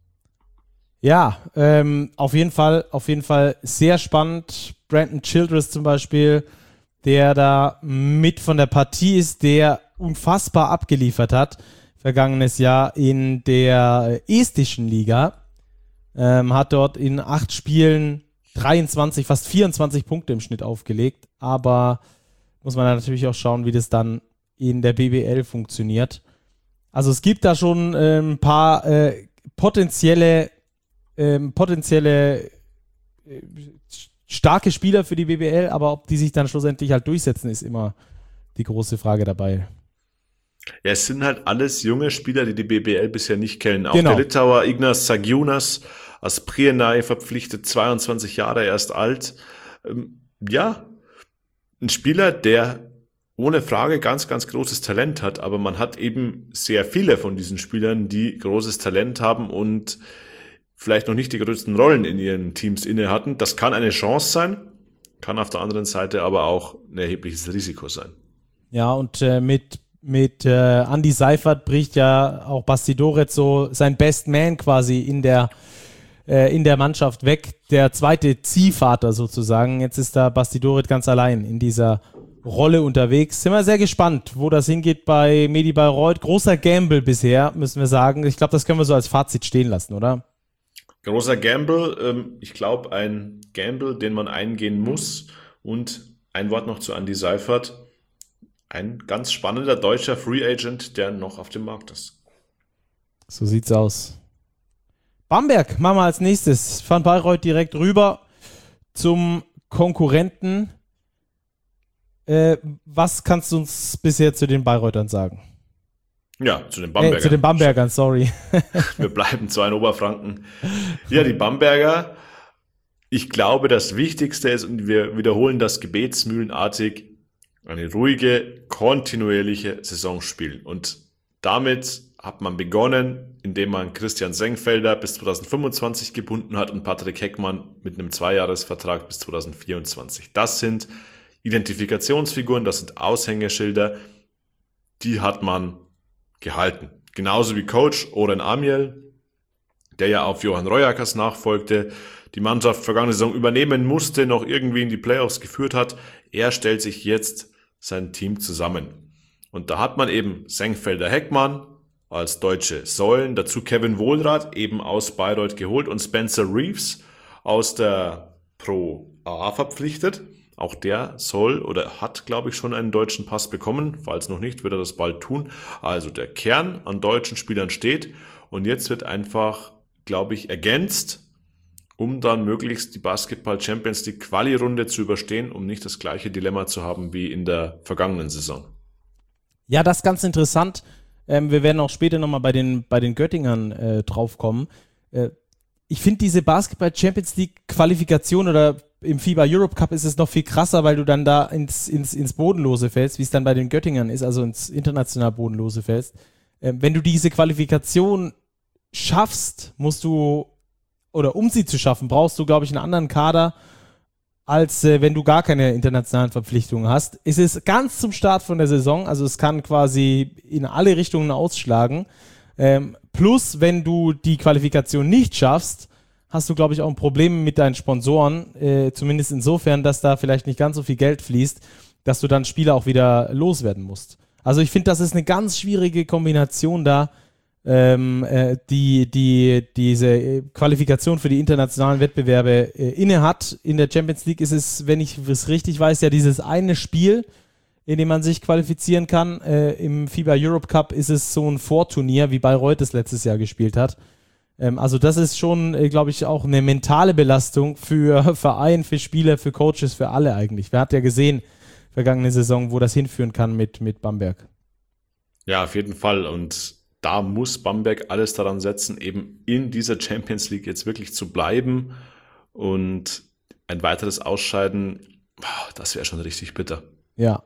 Ja, ähm, auf jeden Fall, auf jeden Fall sehr spannend. Brandon Childress zum Beispiel, der da mit von der Partie ist, der unfassbar abgeliefert hat, vergangenes Jahr in der estischen Liga, ähm, hat dort in acht Spielen dreiundzwanzig, fast vierundzwanzig Punkte im Schnitt aufgelegt, aber muss man natürlich auch schauen, wie das dann in der B B L funktioniert. Also es gibt da schon äh, ein paar äh, potenzielle Ähm, potenzielle äh, starke Spieler für die B B L, aber ob die sich dann schlussendlich halt durchsetzen, ist immer die große Frage dabei. Ja, es sind halt alles junge Spieler, die die B B L bisher nicht kennen. Auch Genau. der Litauer Ignas Sagiunas aus Prienai verpflichtet, zweiundzwanzig Jahre erst alt. Ähm, ja, ein Spieler, der ohne Frage ganz, ganz großes Talent hat, aber man hat eben sehr viele von diesen Spielern, die großes Talent haben und vielleicht noch nicht die größten Rollen in ihren Teams inne hatten. Das kann eine Chance sein, kann auf der anderen Seite aber auch ein erhebliches Risiko sein. Ja, und äh, mit, mit äh, Andy Seifert bricht ja auch Basti Doret so sein Best Man quasi in der, äh, in der Mannschaft weg. Der zweite Ziehvater sozusagen. Jetzt ist da Basti Doret ganz allein in dieser Rolle unterwegs. Sind wir sehr gespannt, wo das hingeht bei Medi Bayreuth. Großer Gamble bisher, müssen wir sagen. Ich glaube, das können wir so als Fazit stehen lassen, oder? Großer Gamble, ich glaube ein Gamble, den man eingehen muss. Und ein Wort noch zu Andy Seifert. Ein ganz spannender deutscher Free Agent, der noch auf dem Markt ist. So sieht's aus. Bamberg machen wir als nächstes. Von Bayreuth direkt rüber zum Konkurrenten. Äh, was kannst du uns bisher zu den Bayreutern sagen? Ja, zu den Bambergern. Äh, zu den Bambergern, sorry. Wir bleiben zu einem Oberfranken. Ja, die Bamberger, ich glaube, das Wichtigste ist, und wir wiederholen das gebetsmühlenartig, eine ruhige, kontinuierliche Saison spielen. Und damit hat man begonnen, indem man Christian Sengfelder bis zweitausendfünfundzwanzig gebunden hat und Patrick Heckmann mit einem Zweijahresvertrag bis zweitausendvierundzwanzig. Das sind Identifikationsfiguren, das sind Aushängeschilder, die hat man gehalten. Genauso wie Coach Oren Amiel, der ja auf Johann Royakas nachfolgte, die Mannschaft vergangene Saison übernehmen musste, noch irgendwie in die Playoffs geführt hat. Er stellt sich jetzt sein Team zusammen. Und da hat man eben Sengfelder Heckmann als deutsche Säulen, dazu Kevin Wohlrath eben aus Bayreuth geholt und Spencer Reeves aus der Pro A verpflichtet. Auch der soll oder hat, glaube ich, schon einen deutschen Pass bekommen. Falls noch nicht, wird er das bald tun. Also der Kern an deutschen Spielern steht und jetzt wird einfach, glaube ich, ergänzt, um dann möglichst die Basketball Champions League Quali-Runde zu überstehen, um nicht das gleiche Dilemma zu haben wie in der vergangenen Saison. Ja, das ist ganz interessant. Ähm, wir werden auch später nochmal bei den, bei den Göttingern äh, draufkommen. Äh, ich finde diese Basketball Champions League Qualifikation oder im FIBA Europe Cup ist es noch viel krasser, weil du dann da ins, ins, ins Bodenlose fällst, wie es dann bei den Göttingern ist, also ins international Bodenlose fällst. Ähm, wenn du diese Qualifikation schaffst, musst du, oder um sie zu schaffen, brauchst du, glaube ich, einen anderen Kader, als äh, wenn du gar keine internationalen Verpflichtungen hast. Es ist ganz zum Start von der Saison, also es kann quasi in alle Richtungen ausschlagen. Ähm, plus, wenn du die Qualifikation nicht schaffst, hast du, glaube ich, auch ein Problem mit deinen Sponsoren, äh, zumindest insofern, dass da vielleicht nicht ganz so viel Geld fließt, dass du dann Spieler auch wieder loswerden musst. Also ich finde, das ist eine ganz schwierige Kombination da, ähm, äh, die, die diese Qualifikation für die internationalen Wettbewerbe äh, inne hat. In der Champions League ist es, wenn ich es richtig weiß, ja dieses eine Spiel, in dem man sich qualifizieren kann. Äh, Im FIBA Europe Cup ist es so ein Vorturnier, wie Bayreuth es letztes Jahr gespielt hat. Also das ist schon, glaube ich, auch eine mentale Belastung für Verein, für Spieler, für Coaches, für alle eigentlich. Wer hat ja gesehen, vergangene Saison, wo das hinführen kann mit, mit Bamberg. Ja, auf jeden Fall. Und da muss Bamberg alles daran setzen, eben in dieser Champions League jetzt wirklich zu bleiben Und ein weiteres Ausscheiden, das wäre schon richtig bitter. Ja.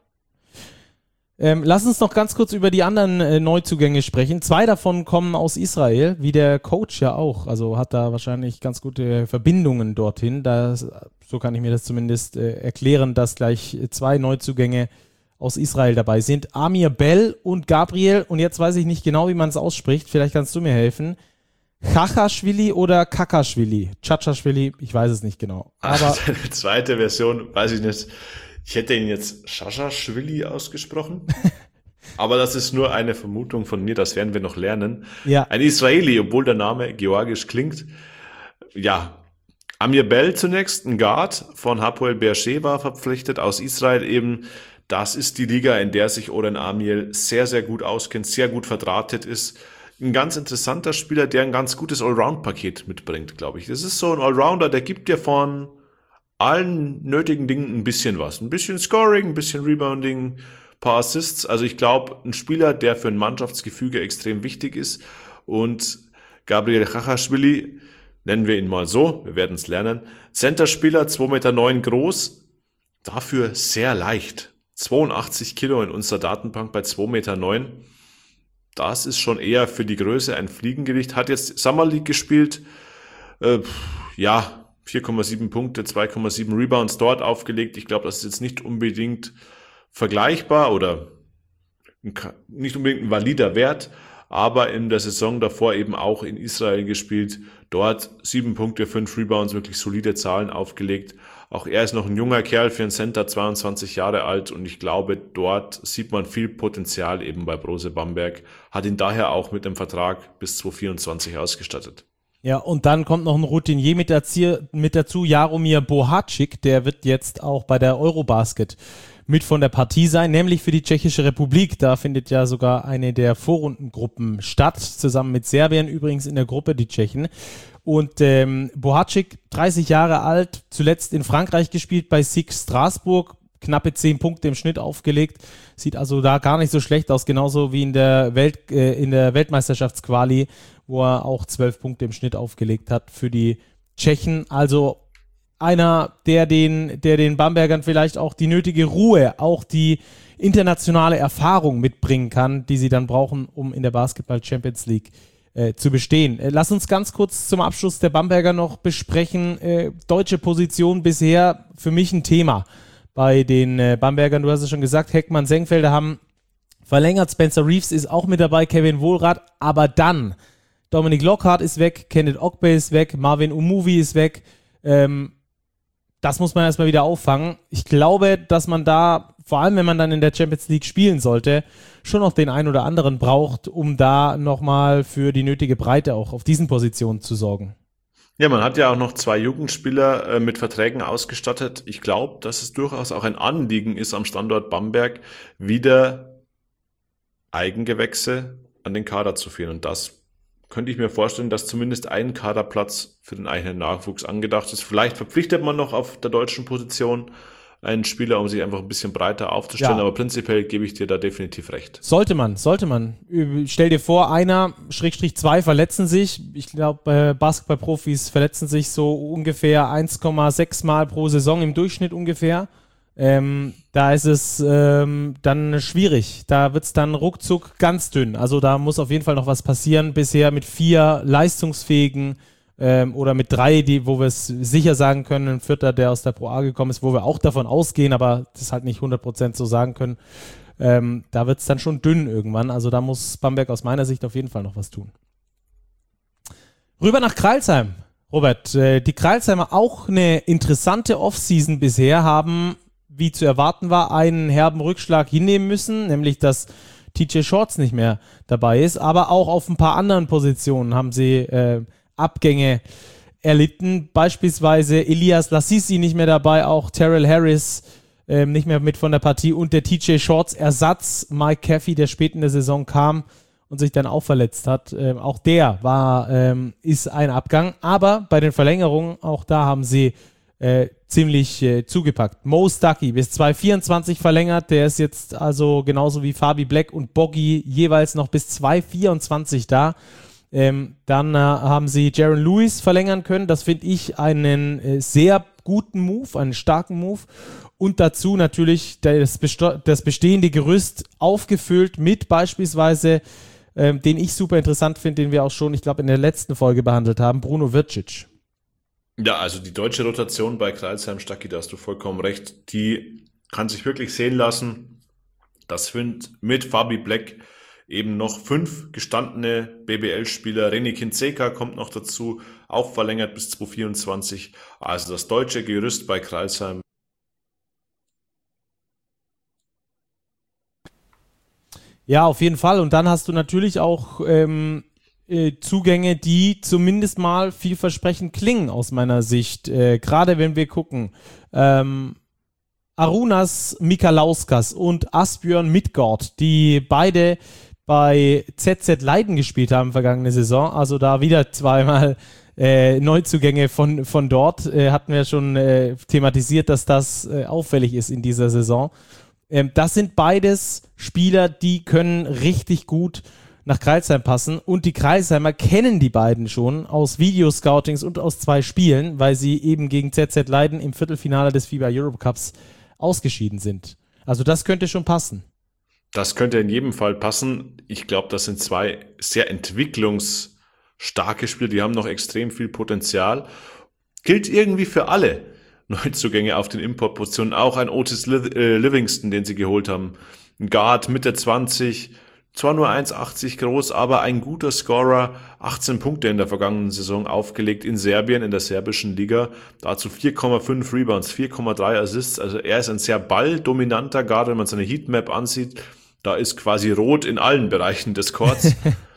Ähm, lass uns noch ganz kurz über die anderen äh, Neuzugänge sprechen. Zwei davon kommen aus Israel, wie der Coach ja auch. Also hat da wahrscheinlich ganz gute Verbindungen dorthin. Das, so kann ich mir das zumindest äh, erklären, dass gleich zwei Neuzugänge aus Israel dabei sind. Amir Bell und Gabriel. Und jetzt weiß ich nicht genau, wie man es ausspricht. Vielleicht kannst du mir helfen. Chachashvili oder Kakashvili? Chachashvili, ich weiß es nicht genau. Aber die zweite Version, weiß ich nicht. Ich hätte ihn jetzt Chachashvili ausgesprochen. Aber das ist nur eine Vermutung von mir, das werden wir noch lernen. Ja. Ein Israeli, obwohl der Name georgisch klingt. Ja, Amir Bell zunächst, ein Guard von Hapoel Beersheva verpflichtet aus Israel eben. Das ist die Liga, in der sich Oren Amiel sehr, sehr gut auskennt, sehr gut verdrahtet ist. Ein ganz interessanter Spieler, der ein ganz gutes Allround-Paket mitbringt, glaube ich. Das ist so ein Allrounder, der gibt dir von allen nötigen Dingen ein bisschen was. Ein bisschen Scoring, ein bisschen Rebounding, ein paar Assists. Also ich glaube, ein Spieler, der für ein Mannschaftsgefüge extrem wichtig ist. Und Gabriel Chachashvili, nennen wir ihn mal so, wir werden es lernen. Centerspieler, zwei Meter neun groß, dafür sehr leicht. zweiundachtzig Kilo in unserer Datenbank bei zwei Meter neun. Das ist schon eher für die Größe ein Fliegengewicht. Hat jetzt Summer League gespielt. Äh, ja, vier Komma sieben Punkte, zwei Komma sieben Rebounds dort aufgelegt. Ich glaube, das ist jetzt nicht unbedingt vergleichbar oder nicht unbedingt ein valider Wert. Aber in der Saison davor eben auch in Israel gespielt. Dort sieben Punkte, fünf Rebounds, wirklich solide Zahlen aufgelegt. Auch er ist noch ein junger Kerl für einen Center, zweiundzwanzig Jahre alt. Und ich glaube, dort sieht man viel Potenzial eben bei Brose Bamberg. Hat ihn daher auch mit dem Vertrag bis zwanzig vierundzwanzig ausgestattet. Ja, und dann kommt noch ein Routinier mit, dazu, mit dazu, Jaromir Bohacic. Der wird jetzt auch bei der Eurobasket mit von der Partie sein, nämlich für die Tschechische Republik. Da findet ja sogar eine der Vorrundengruppen statt, zusammen mit Serbien übrigens in der Gruppe, die Tschechen. Und ähm, Bohacic, dreißig Jahre alt, zuletzt in Frankreich gespielt, bei S I G Straßburg, knappe zehn Punkte im Schnitt aufgelegt, sieht also da gar nicht so schlecht aus, genauso wie in der Welt, äh, in der Weltmeisterschaftsquali, wo er auch zwölf Punkte im Schnitt aufgelegt hat für die Tschechen. Also einer, der den, der den Bambergern vielleicht auch die nötige Ruhe, auch die internationale Erfahrung mitbringen kann, die sie dann brauchen, um in der Basketball Champions League äh, zu bestehen. Äh, lass uns ganz kurz zum Abschluss der Bamberger noch besprechen. Äh, deutsche Position bisher für mich ein Thema bei den äh, Bambergern. Du hast es schon gesagt, Heckmann, Senkfelder haben verlängert, Spencer Reeves ist auch mit dabei, Kevin Wohlrath, aber dann Dominik Lockhart ist weg, Kenneth Ogbe ist weg, Marvin Umuvi ist weg. Ähm, Das muss man erstmal wieder auffangen. Ich glaube, dass man da, vor allem wenn man dann in der Champions League spielen sollte, schon noch den einen oder anderen braucht, um da nochmal für die nötige Breite auch auf diesen Positionen zu sorgen. Ja, man hat ja auch noch zwei Jugendspieler äh, mit Verträgen ausgestattet. Ich glaube, dass es durchaus auch ein Anliegen ist, am Standort Bamberg wieder Eigengewächse an den Kader zu führen. Und das könnte ich mir vorstellen, dass zumindest ein Kaderplatz für den eigenen Nachwuchs angedacht ist. Vielleicht verpflichtet man noch auf der deutschen Position einen Spieler, um sich einfach ein bisschen breiter aufzustellen, ja. Aber prinzipiell gebe ich dir da definitiv recht. Sollte man, sollte man. Stell dir vor, einer, Schrägstrich zwei verletzen sich. Ich glaube, Basketballprofis verletzen sich so ungefähr eins Komma sechs Mal pro Saison im Durchschnitt ungefähr. Ähm, da ist es ähm, dann schwierig. Da wird es dann ruckzuck ganz dünn. Also da muss auf jeden Fall noch was passieren. Bisher mit vier leistungsfähigen ähm, oder mit drei, die, wo wir es sicher sagen können, ein Vierter, der aus der Pro A gekommen ist, wo wir auch davon ausgehen, aber das halt nicht hundert Prozent so sagen können. Ähm, da wird es dann schon dünn irgendwann. Also da muss Bamberg aus meiner Sicht auf jeden Fall noch was tun. Rüber nach Crailsheim. Robert, äh, die Crailsheimer auch eine interessante Offseason bisher, haben, wie zu erwarten war, einen herben Rückschlag hinnehmen müssen, nämlich dass T J Shorts nicht mehr dabei ist, aber auch auf ein paar anderen Positionen haben sie äh, Abgänge erlitten, beispielsweise Elias Lassisi nicht mehr dabei, auch Terrell Harris äh, nicht mehr mit von der Partie und der T J Shorts Ersatz Mike Caffey, der spät in der Saison kam und sich dann auch verletzt hat, äh, auch der war, ähm, ist ein Abgang, aber bei den Verlängerungen, auch da haben sie Äh, ziemlich äh, zugepackt. Mo Stuckey bis zwanzig vierundzwanzig verlängert, der ist jetzt also genauso wie Fabi Black und Boggy jeweils noch bis zwanzig vierundzwanzig da. Ähm, dann äh, haben sie Jaron Lewis verlängern können. Das finde ich einen äh, sehr guten Move, einen starken Move. Und dazu natürlich das, Besto- das bestehende Gerüst aufgefüllt mit beispielsweise, ähm, den ich super interessant finde, den wir auch schon, ich glaube, in der letzten Folge behandelt haben, Bruno Vircic. Ja, also die deutsche Rotation bei Crailsheim, Stacki, da hast du vollkommen recht, die kann sich wirklich sehen lassen. Das sind mit Fabi Black eben noch fünf gestandene B B L-Spieler. René Kindzeka kommt noch dazu, auch verlängert bis zwanzig vierundzwanzig. Also das deutsche Gerüst bei Crailsheim. Ja, auf jeden Fall. Und dann hast du natürlich auch ähm, äh, Zugänge, die zumindest mal vielversprechend klingen aus meiner Sicht. Äh, Gerade wenn wir gucken, ähm, Arunas Mikalauskas und Asbjörn Midgård, die beide bei Z Z Leiden gespielt haben vergangene Saison, also da wieder zweimal äh, Neuzugänge von, von dort, äh, hatten wir schon äh, thematisiert, dass das äh, auffällig ist in dieser Saison. Ähm, das sind beides Spieler, die können richtig gut nach Crailsheim passen und die Crailsheimer kennen die beiden schon aus Videoscoutings und aus zwei Spielen, weil sie eben gegen Z Z Leiden im Viertelfinale des FIBA Europe Cups ausgeschieden sind. Also das könnte schon passen. Das könnte in jedem Fall passen. Ich glaube, das sind zwei sehr entwicklungsstarke Spieler, die haben noch extrem viel Potenzial. Gilt irgendwie für alle Neuzugänge auf den Importpositionen. Auch ein Otis Livingston, den sie geholt haben. Ein Guard Mitte zwanzig, zwar nur eins Komma achtzig groß, aber ein guter Scorer. achtzehn Punkte in der vergangenen Saison aufgelegt in Serbien, in der serbischen Liga. Dazu vier Komma fünf Rebounds, vier Komma drei Assists. Also er ist ein sehr balldominanter Guard, wenn man seine Heatmap ansieht. Da ist quasi rot in allen Bereichen des Courts.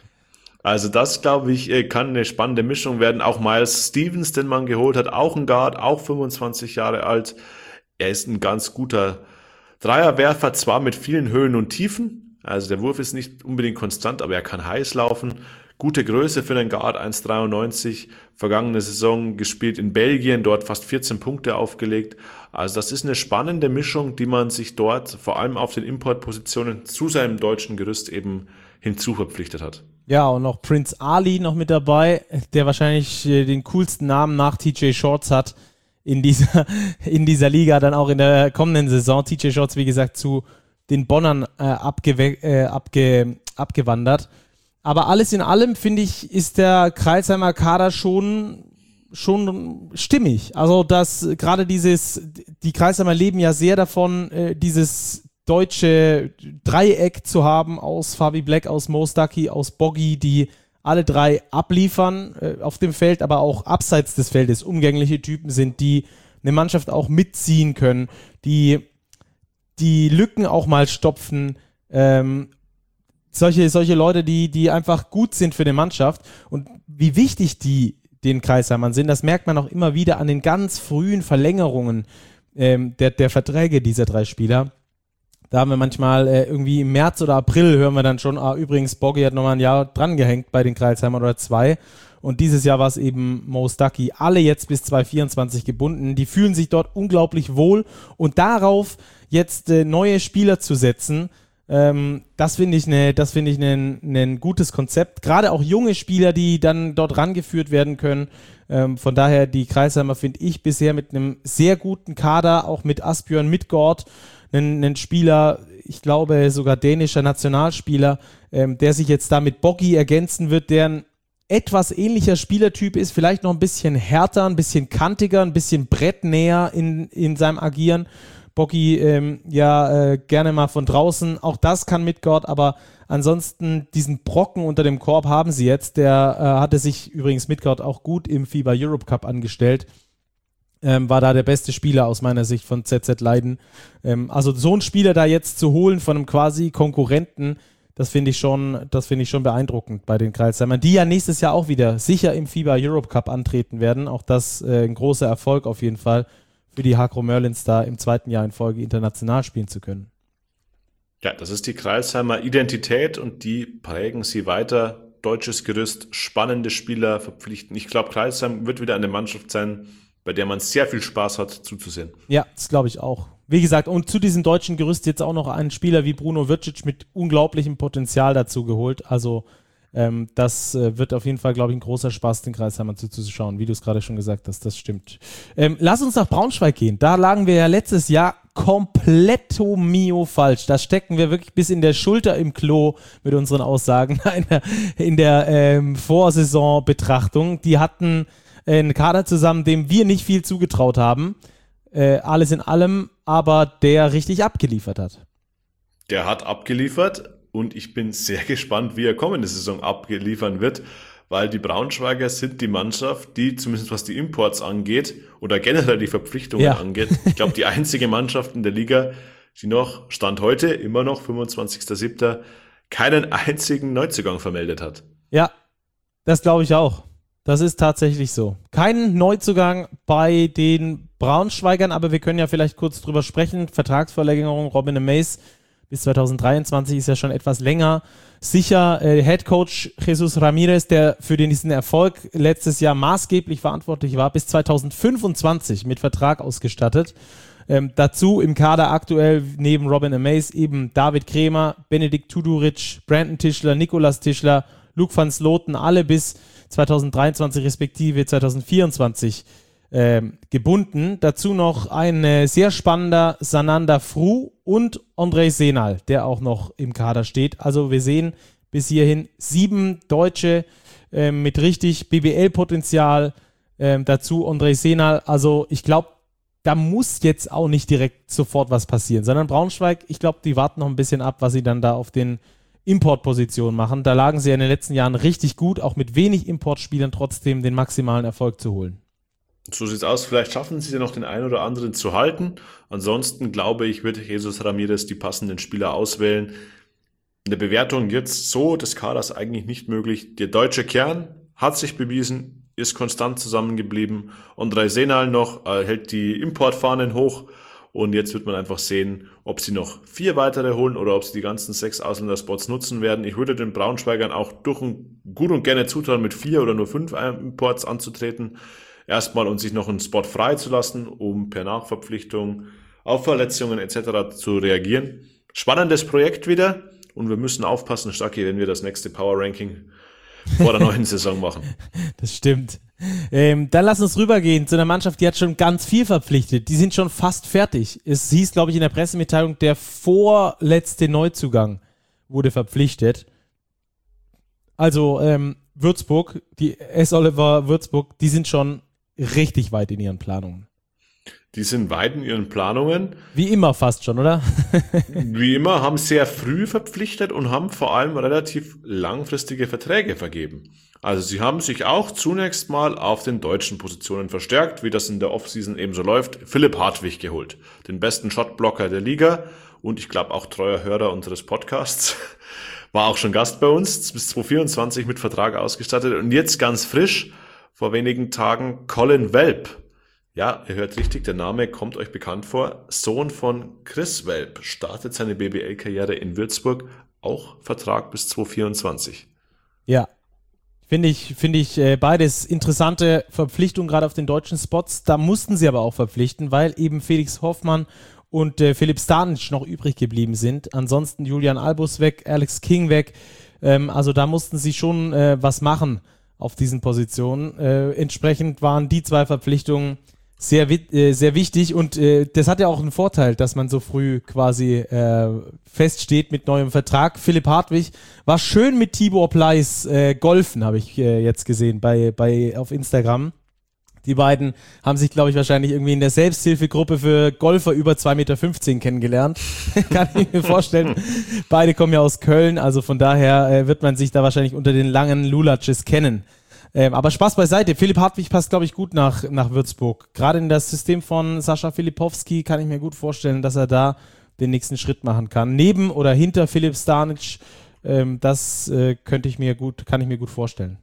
Also das, glaube ich, kann eine spannende Mischung werden. Auch Miles Stevens, den man geholt hat, auch ein Guard, auch fünfundzwanzig Jahre alt. Er ist ein ganz guter Dreierwerfer, zwar mit vielen Höhen und Tiefen. Also der Wurf ist nicht unbedingt konstant, aber er kann heiß laufen. Gute Größe für einen Guard, eins Komma dreiundneunzig. Vergangene Saison gespielt in Belgien, dort fast vierzehn Punkte aufgelegt. Also das ist eine spannende Mischung, die man sich dort vor allem auf den Importpositionen zu seinem deutschen Gerüst eben hinzuverpflichtet hat. Ja, und noch Prince Ali noch mit dabei, der wahrscheinlich äh, den coolsten Namen nach T J Shorts hat in dieser, in dieser Liga, dann auch in der kommenden Saison. T J Shorts, wie gesagt, zu den Bonnern äh, abgewe- äh, abge- abgewandert. Aber alles in allem, finde ich, ist der Crailsheimer Kader schon, schon stimmig. Also, dass gerade dieses, die Crailsheimer leben ja sehr davon, äh, dieses deutsche Dreieck zu haben aus Fabi Black, aus Mo Stuckey, aus Boggy, die alle drei abliefern äh, auf dem Feld, aber auch abseits des Feldes umgängliche Typen sind, die eine Mannschaft auch mitziehen können, die die Lücken auch mal stopfen, ähm, solche, solche Leute, die, die einfach gut sind für die Mannschaft und wie wichtig die den Crailsheimern sind, das merkt man auch immer wieder an den ganz frühen Verlängerungen ähm, der, der Verträge dieser drei Spieler. Da haben wir manchmal äh, irgendwie im März oder April hören wir dann schon, ah, übrigens, Boggy hat nochmal ein Jahr drangehängt bei den Crailsheimern oder zwei. Und dieses Jahr war es eben Mo Stuckey. Alle jetzt bis zwanzig vierundzwanzig gebunden. Die fühlen sich dort unglaublich wohl. Und darauf jetzt äh, neue Spieler zu setzen, ähm, das finde ich ne, das finde ich ein ne, ne gutes Konzept. Gerade auch junge Spieler, die dann dort rangeführt werden können. Ähm, von daher, die Crailsheimer finde ich bisher mit einem sehr guten Kader, auch mit Asbjörn Midgård, einen Spieler, ich glaube sogar dänischer Nationalspieler, ähm, der sich jetzt da mit Boggy ergänzen wird, der ein etwas ähnlicher Spielertyp ist, vielleicht noch ein bisschen härter, ein bisschen kantiger, ein bisschen brettnäher in, in seinem Agieren. Boggy ähm, ja äh, gerne mal von draußen, auch das kann Midgård, aber ansonsten diesen Brocken unter dem Korb haben sie jetzt. Der äh, hatte sich übrigens Midgård auch gut im FIBA Europe Cup angestellt. Ähm, war da der beste Spieler aus meiner Sicht von Z Z Leiden. Ähm, also so einen Spieler da jetzt zu holen von einem quasi Konkurrenten, das finde ich schon, das finde ich schon beeindruckend bei den Crailsheimern, die ja nächstes Jahr auch wieder sicher im FIBA Europe Cup antreten werden. Auch das äh, ein großer Erfolg auf jeden Fall für die Hakro Merlins, da im zweiten Jahr in Folge international spielen zu können. Ja, das ist die Crailsheimer Identität und die prägen sie weiter. Deutsches Gerüst, spannende Spieler verpflichten. Ich glaube, Crailsheim wird wieder eine Mannschaft sein, bei der man sehr viel Spaß hat zuzusehen. Ja, das glaube ich auch. Wie gesagt, und zu diesem deutschen Gerüst jetzt auch noch einen Spieler wie Bruno Vircic mit unglaublichem Potenzial dazu geholt. Also Ähm, das äh, wird auf jeden Fall, glaube ich, ein großer Spaß, den Kreisheimern zuzuschauen, wie du es gerade schon gesagt hast, das stimmt. Ähm, lass uns nach Braunschweig gehen. Da lagen wir ja letztes Jahr kompletto mio falsch. Da stecken wir wirklich bis in der Schulter im Klo mit unseren Aussagen in der, in der ähm, Vorsaisonbetrachtung. Die hatten äh, einen Kader zusammen, dem wir nicht viel zugetraut haben. Äh, alles in allem, aber der richtig abgeliefert hat. Der hat abgeliefert. Und ich bin sehr gespannt, wie er kommende Saison abgeliefern wird, weil die Braunschweiger sind die Mannschaft, die zumindest was die Imports angeht oder generell die Verpflichtungen ja. angeht, ich glaube die einzige Mannschaft in der Liga, die noch, Stand heute, immer noch fünfundzwanzigster siebter keinen einzigen Neuzugang vermeldet hat. Ja, das glaube ich auch. Das ist tatsächlich so. Kein Neuzugang bei den Braunschweigern, aber wir können ja vielleicht kurz drüber sprechen. Vertragsverlängerung, Robin Amaze bis zwanzig dreiundzwanzig ist ja schon etwas länger. Sicher, äh, Headcoach Jesus Ramirez, der für diesen Erfolg letztes Jahr maßgeblich verantwortlich war, bis zwanzig fünfundzwanzig mit Vertrag ausgestattet. Ähm, dazu im Kader aktuell neben Robin Amaze eben David Krämer, Benedikt Tuduric, Brandon Tischler, Nikolas Tischler, Luke van Sloten, alle bis zwanzig dreiundzwanzig respektive zwanzig vierundzwanzig Ähm, gebunden. Dazu noch ein äh, sehr spannender Sananda Fru und Andrei Senal, der auch noch im Kader steht. Also wir sehen bis hierhin sieben Deutsche äh, mit richtig B B L-Potenzial. Äh, dazu Andrei Senal. Also ich glaube, da muss jetzt auch nicht direkt sofort was passieren, sondern Braunschweig, ich glaube, die warten noch ein bisschen ab, was sie dann da auf den Importpositionen machen. Da lagen sie ja in den letzten Jahren richtig gut, auch mit wenig Importspielern trotzdem den maximalen Erfolg zu holen. So sieht's aus. Vielleicht schaffen sie ja noch den einen oder anderen zu halten. Ansonsten glaube ich, wird Jesus Ramirez die passenden Spieler auswählen. Eine Bewertung jetzt so des Kaders eigentlich nicht möglich. Der deutsche Kern hat sich bewiesen, ist konstant zusammengeblieben. Andrei Senal noch äh, hält die Importfahnen hoch. Und jetzt wird man einfach sehen, ob sie noch vier weitere holen oder ob sie die ganzen sechs Ausländerspots nutzen werden. Ich würde den Braunschweigern auch durch und gut und gerne zutrauen, mit vier oder nur fünf Imports anzutreten. Erstmal und sich noch einen Spot frei zu lassen, um per Nachverpflichtung auf Verletzungen et cetera zu reagieren. Spannendes Projekt wieder und wir müssen aufpassen, Stacki, wenn wir das nächste Power Ranking vor der neuen Saison machen. Das stimmt. Ähm, dann lass uns rübergehen zu einer Mannschaft, die hat schon ganz viel verpflichtet. Die sind schon fast fertig. Es hieß, glaube ich, in der Pressemitteilung, der vorletzte Neuzugang wurde verpflichtet. Also ähm, Würzburg, die S. Oliver Würzburg, die sind schon richtig weit in ihren Planungen. Die sind weit in ihren Planungen. Wie immer fast schon, oder? Wie immer, haben sehr früh verpflichtet und haben vor allem relativ langfristige Verträge vergeben. Also sie haben sich auch zunächst mal auf den deutschen Positionen verstärkt, wie das in der Offseason eben so läuft. Philipp Hartwig geholt, den besten Shotblocker der Liga und ich glaube auch treuer Hörer unseres Podcasts. War auch schon Gast bei uns, bis zwanzig vierundzwanzig mit Vertrag ausgestattet und jetzt ganz frisch, vor wenigen Tagen, Colin Welp. Ja, ihr hört richtig, der Name kommt euch bekannt vor. Sohn von Chris Welp startet seine B B L-Karriere in Würzburg, auch Vertrag bis zwanzig vierundzwanzig. Ja, finde ich, finde ich äh, beides interessante Verpflichtungen, gerade auf den deutschen Spots. Da mussten sie aber auch verpflichten, weil eben Felix Hoffmann und äh, Philipp Stanic noch übrig geblieben sind. Ansonsten Julian Albus weg, Alex King weg. Ähm, also da mussten sie schon äh, was machen auf diesen Positionen. Äh, entsprechend waren die zwei Verpflichtungen sehr, äh, sehr wichtig und äh, das hat ja auch einen Vorteil, dass man so früh quasi äh, feststeht mit neuem Vertrag. Philipp Hartwig war schön mit Tibor Pleiss äh, golfen, habe ich äh, jetzt gesehen bei, bei auf Instagram. Die beiden haben sich, glaube ich, wahrscheinlich irgendwie in der Selbsthilfegruppe für Golfer über zwei Meter fünfzehn kennengelernt. Kann ich mir vorstellen. Beide kommen ja aus Köln, also von daher äh, wird man sich da wahrscheinlich unter den langen Lulatsches kennen. Ähm, aber Spaß beiseite. Philipp Hartwig passt, glaube ich, gut nach, nach Würzburg. Gerade in das System von Sascha Filipowski kann ich mir gut vorstellen, dass er da den nächsten Schritt machen kann. Neben oder hinter Philipp Stanic, ähm, das äh, könnte ich mir gut, kann ich mir gut vorstellen.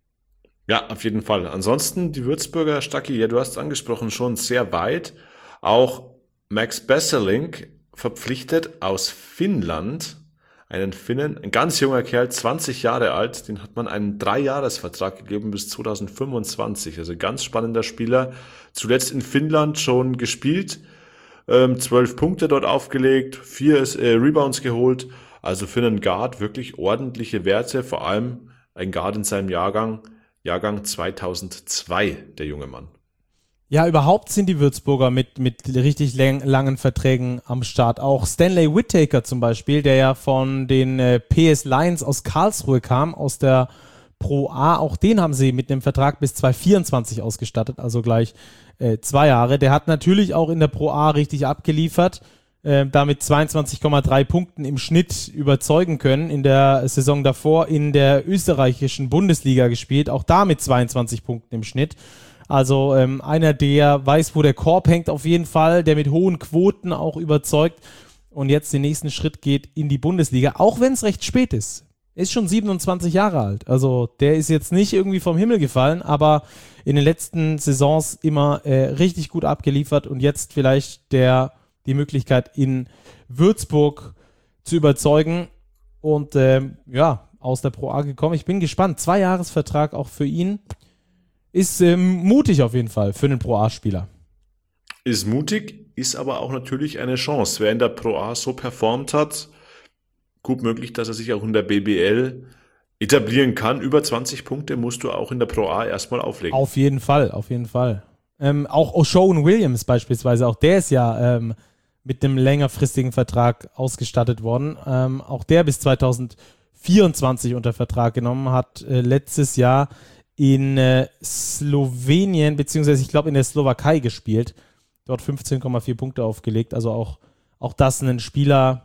Ja, auf jeden Fall. Ansonsten die Würzburger, Stacki, ja, du hast es angesprochen, schon sehr weit. Auch Max Besserling verpflichtet aus Finnland einen Finnen, ein ganz junger Kerl, zwanzig Jahre alt, den hat man einen Dreijahresvertrag gegeben bis zwanzig fünfundzwanzig. Also ganz spannender Spieler. Zuletzt in Finnland schon gespielt, ähm, zwölf Punkte dort aufgelegt, vier äh, Rebounds geholt. Also für einen Guard wirklich ordentliche Werte, vor allem ein Guard in seinem Jahrgang, Jahrgang zweitausendzwei, der junge Mann. Ja, überhaupt sind die Würzburger mit, mit richtig lang, langen Verträgen am Start. Auch Stanley Whittaker zum Beispiel, der ja von den äh, P S Lions aus Karlsruhe kam, aus der Pro A. Auch den haben sie mit einem Vertrag bis zweitausendvierundzwanzig ausgestattet, also gleich äh, zwei Jahre. Der hat natürlich auch in der Pro A richtig abgeliefert, äh, damit zweiundzwanzig Komma drei Punkten im Schnitt überzeugen können. In der Saison davor in der österreichischen Bundesliga gespielt, auch da mit zweiundzwanzig Punkten im Schnitt. Also ähm, einer, der weiß, wo der Korb hängt auf jeden Fall, der mit hohen Quoten auch überzeugt und jetzt den nächsten Schritt geht in die Bundesliga, auch wenn es recht spät ist. Er ist schon siebenundzwanzig Jahre alt, also der ist jetzt nicht irgendwie vom Himmel gefallen, aber in den letzten Saisons immer äh, richtig gut abgeliefert und jetzt vielleicht der die Möglichkeit in Würzburg zu überzeugen und ähm, ja, aus der Pro A gekommen. Ich bin gespannt, Zwei-Jahres-Vertrag auch für ihn. Ist ähm, mutig auf jeden Fall für einen Pro A-Spieler. Ist mutig, ist aber auch natürlich eine Chance. Wer in der Pro A so performt hat, gut möglich, dass er sich auch in der B B L etablieren kann. Über zwanzig Punkte musst du auch in der Pro A erstmal auflegen. Auf jeden Fall, auf jeden Fall. Ähm, auch O'Shawn Williams beispielsweise, auch der ist ja ähm, mit einem längerfristigen Vertrag ausgestattet worden. Ähm, auch der bis zweitausendvierundzwanzig unter Vertrag genommen, hat äh, letztes Jahr in äh, Slowenien, beziehungsweise ich glaube in der Slowakei gespielt. Dort fünfzehn Komma vier Punkte aufgelegt. Also auch, auch das ein Spieler,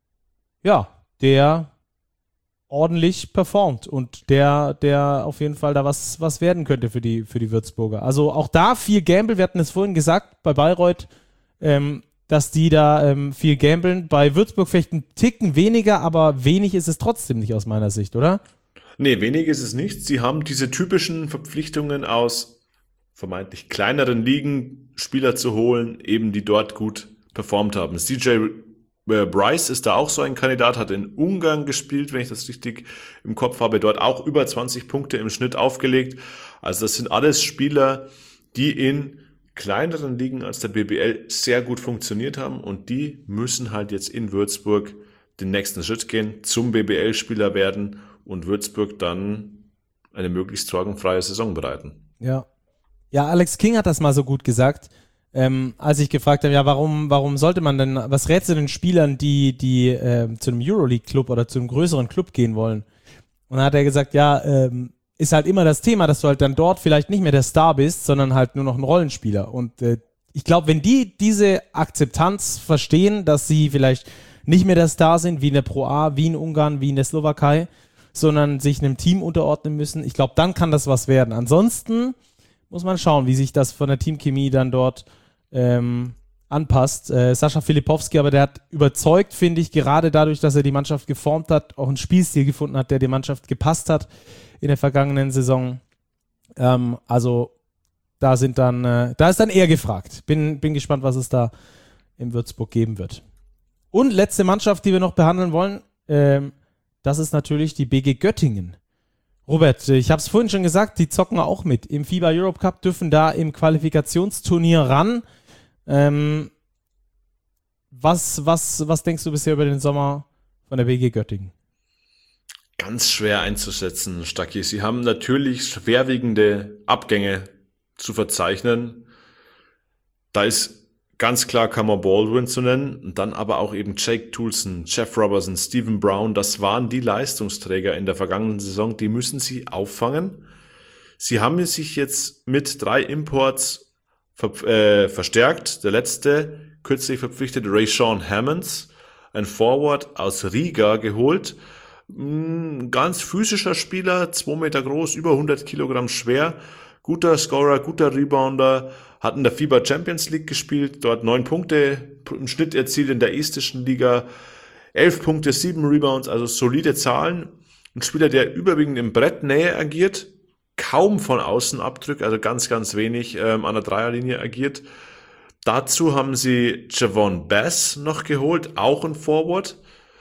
ja, der ordentlich performt und der, der auf jeden Fall da was, was werden könnte für die, für die Würzburger. Also auch da viel Gamble, wir hatten es vorhin gesagt, bei Bayreuth, ähm, dass die da ähm, viel gambeln. Bei Würzburg vielleicht einen Ticken weniger, aber wenig ist es trotzdem nicht aus meiner Sicht, oder? Nee, wenig ist es nicht. Sie haben diese typischen Verpflichtungen aus vermeintlich kleineren Ligen, Spieler zu holen, eben die dort gut performt haben. C J Bryce ist da auch so ein Kandidat, hat in Ungarn gespielt, wenn ich das richtig im Kopf habe, dort auch über zwanzig Punkte im Schnitt aufgelegt. Also das sind alles Spieler, die in kleineren Ligen als der B B L sehr gut funktioniert haben und die müssen halt jetzt in Würzburg den nächsten Schritt gehen, zum B B L-Spieler werden und Würzburg dann eine möglichst sorgenfreie Saison bereiten. Ja. Ja, Alex King hat das mal so gut gesagt, ähm, als ich gefragt habe, ja, warum, warum sollte man denn, was rätst du den Spielern, die, die ähm, zu einem Euroleague-Club oder zu einem größeren Club gehen wollen? Und dann hat er gesagt, ja, ähm, ist halt immer das Thema, dass du halt dann dort vielleicht nicht mehr der Star bist, sondern halt nur noch ein Rollenspieler. Und äh, ich glaube, wenn die diese Akzeptanz verstehen, dass sie vielleicht nicht mehr der Star sind, wie in der Pro A, wie in Ungarn, wie in der Slowakei, sondern sich einem Team unterordnen müssen. Ich glaube, dann kann das was werden. Ansonsten muss man schauen, wie sich das von der Teamchemie dann dort ähm, anpasst. Äh, Sascha Filipowski, aber der hat überzeugt, finde ich, gerade dadurch, dass er die Mannschaft geformt hat, auch einen Spielstil gefunden hat, der der Mannschaft gepasst hat in der vergangenen Saison. Ähm, also da sind dann, äh, da ist dann er gefragt. Bin, bin gespannt, was es da in Würzburg geben wird. Und letzte Mannschaft, die wir noch behandeln wollen, ähm, das ist natürlich die B G Göttingen. Robert, ich habe es vorhin schon gesagt, die zocken auch mit. Im FIBA Europe Cup dürfen da im Qualifikationsturnier ran. Ähm, was, was, was denkst du bisher über den Sommer von der B G Göttingen? Ganz schwer einzuschätzen, Stacki. Sie haben natürlich schwerwiegende Abgänge zu verzeichnen. Da ist ganz klar Kamar Baldwin zu nennen und dann aber auch eben Jake Toulson, Jeff Robertson, Stephen Brown. Das waren die Leistungsträger in der vergangenen Saison. Die müssen sie auffangen. Sie haben sich jetzt mit drei Imports ver- äh, verstärkt. Der letzte, kürzlich verpflichtet, Rayshawn Hammonds, ein Forward aus Riga geholt. Ein ganz physischer Spieler, zwei Meter groß, über hundert Kilogramm schwer. Guter Scorer, guter Rebounder, hat in der FIBA Champions League gespielt, dort neun Punkte im Schnitt erzielt in der estischen Liga, elf Punkte, sieben Rebounds, also solide Zahlen. Ein Spieler, der überwiegend im Brettnähe agiert, kaum von außen abdrückt, also ganz, ganz wenig ähm, an der Dreierlinie agiert. Dazu haben sie Javon Bass noch geholt, auch ein Forward.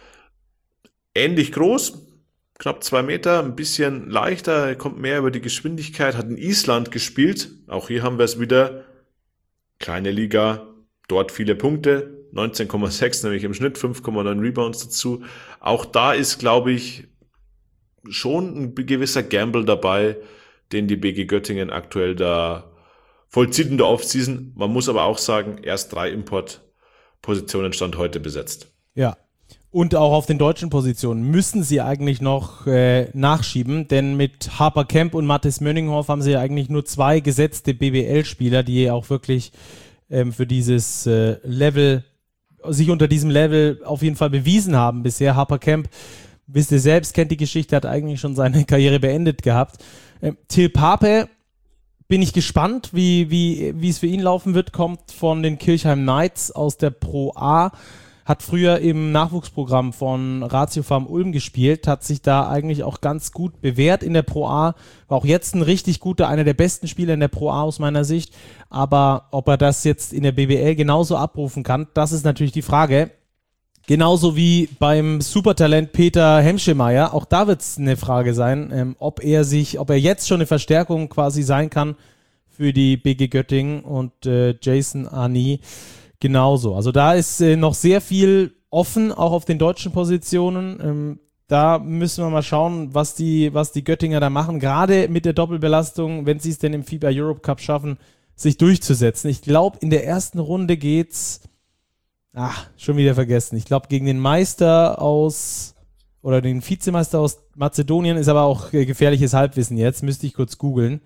Ähnlich groß, knapp zwei Meter, ein bisschen leichter, kommt mehr über die Geschwindigkeit, hat in Island gespielt. Auch hier haben wir es wieder. Kleine Liga, dort viele Punkte, neunzehn Komma sechs nämlich im Schnitt, fünf Komma neun Rebounds dazu. Auch da ist, glaube ich, schon ein gewisser Gamble dabei, den die B G Göttingen aktuell da vollzieht in der Offseason. Man muss aber auch sagen, erst drei Importpositionen Stand heute besetzt. Ja. Und auch auf den deutschen Positionen müssen sie eigentlich noch äh, nachschieben, denn mit Harper Kemp und Mathis Mönninghoff haben sie ja eigentlich nur zwei gesetzte B B L-Spieler, die auch wirklich ähm, für dieses äh, Level, sich unter diesem Level auf jeden Fall bewiesen haben bisher. Harper Kemp, wisst ihr selbst, kennt die Geschichte, hat eigentlich schon seine Karriere beendet gehabt. Ähm, Till Pape, bin ich gespannt, wie, wie, wie es für ihn laufen wird, kommt von den Kirchheim Knights aus der Pro A. Hat früher im Nachwuchsprogramm von Ratio Farm Ulm gespielt, hat sich da eigentlich auch ganz gut bewährt in der Pro A, war auch jetzt ein richtig guter, einer der besten Spieler in der Pro A aus meiner Sicht, aber ob er das jetzt in der B B L genauso abrufen kann, das ist natürlich die Frage. Genauso wie beim Supertalent Peter Hemschemeyer, auch da wird es eine Frage sein, ähm, ob er sich, ob er jetzt schon eine Verstärkung quasi sein kann für die B G Göttingen und äh, Jason Arnie. Genauso. Also da ist äh, noch sehr viel offen, auch auf den deutschen Positionen. Ähm, da müssen wir mal schauen, was die, was die Göttinger da machen. Gerade mit der Doppelbelastung, wenn sie es denn im FIBA Europe Cup schaffen, sich durchzusetzen. Ich glaube, in der ersten Runde geht's, ach, schon wieder vergessen. Ich glaube, gegen den Meister aus, oder den Vizemeister aus Mazedonien, ist aber auch äh, gefährliches Halbwissen jetzt. Müsste ich kurz googeln.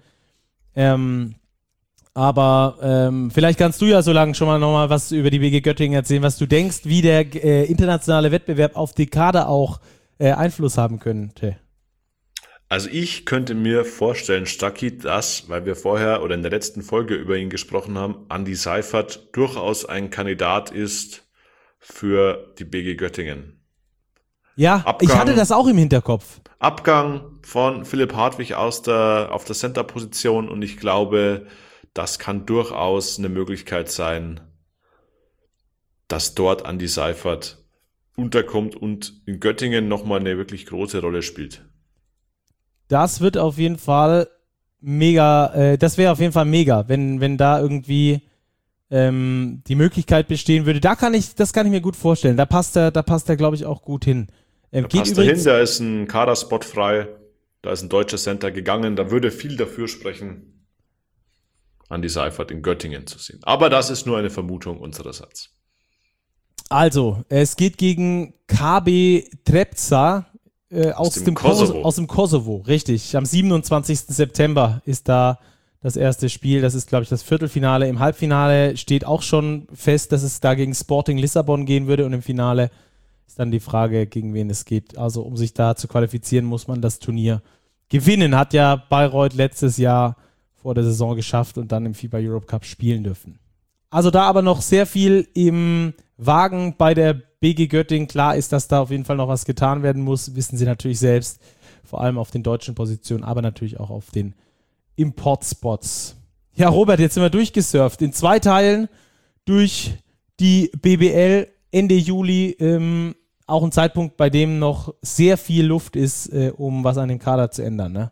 Ähm, Aber ähm, vielleicht kannst du ja so lange schon mal nochmal was über die B G Göttingen erzählen, was du denkst, wie der äh, internationale Wettbewerb auf die Kader auch äh, Einfluss haben könnte. Also ich könnte mir vorstellen, Stucky, dass, weil wir vorher oder in der letzten Folge über ihn gesprochen haben, Andi Seifert durchaus ein Kandidat ist für die B G Göttingen. Ja, Abgang, ich hatte das auch im Hinterkopf. Abgang von Philipp Hartwig aus der, auf der Center-Position und ich glaube, das kann durchaus eine Möglichkeit sein, dass dort Andi Seifert unterkommt und in Göttingen nochmal eine wirklich große Rolle spielt. Das wird auf jeden Fall mega, äh, das wäre auf jeden Fall mega, wenn, wenn da irgendwie ähm, die Möglichkeit bestehen würde. Da kann ich, das kann ich mir gut vorstellen. Da passt er, da passt er, glaube ich, auch gut hin. Ähm, da passt er hin, da ist ein Kaderspot frei, da ist ein deutscher Center gegangen, da würde viel dafür sprechen, Andi Seifert in Göttingen zu sehen. Aber das ist nur eine Vermutung unsererseits. Also, es geht gegen K B Trepca äh, aus, aus, dem dem Kosovo. Kos- aus dem Kosovo, richtig. Am siebenundzwanzigsten September ist da das erste Spiel. Das ist, glaube ich, das Viertelfinale. Im Halbfinale steht auch schon fest, dass es da gegen Sporting Lissabon gehen würde. Und im Finale ist dann die Frage, gegen wen es geht. Also, um sich da zu qualifizieren, muss man das Turnier gewinnen. Hat ja Bayreuth letztes Jahr vor der Saison geschafft und dann im FIBA Europe Cup spielen dürfen. Also da aber noch sehr viel im Wagen bei der B G Göttingen. Klar ist, dass da auf jeden Fall noch was getan werden muss, wissen sie natürlich selbst, vor allem auf den deutschen Positionen, aber natürlich auch auf den Importspots. Ja, Robert, jetzt sind wir durchgesurft, in zwei Teilen durch die B B L Ende Juli, ähm, auch ein Zeitpunkt, bei dem noch sehr viel Luft ist, äh, um was an dem Kader zu ändern, ne?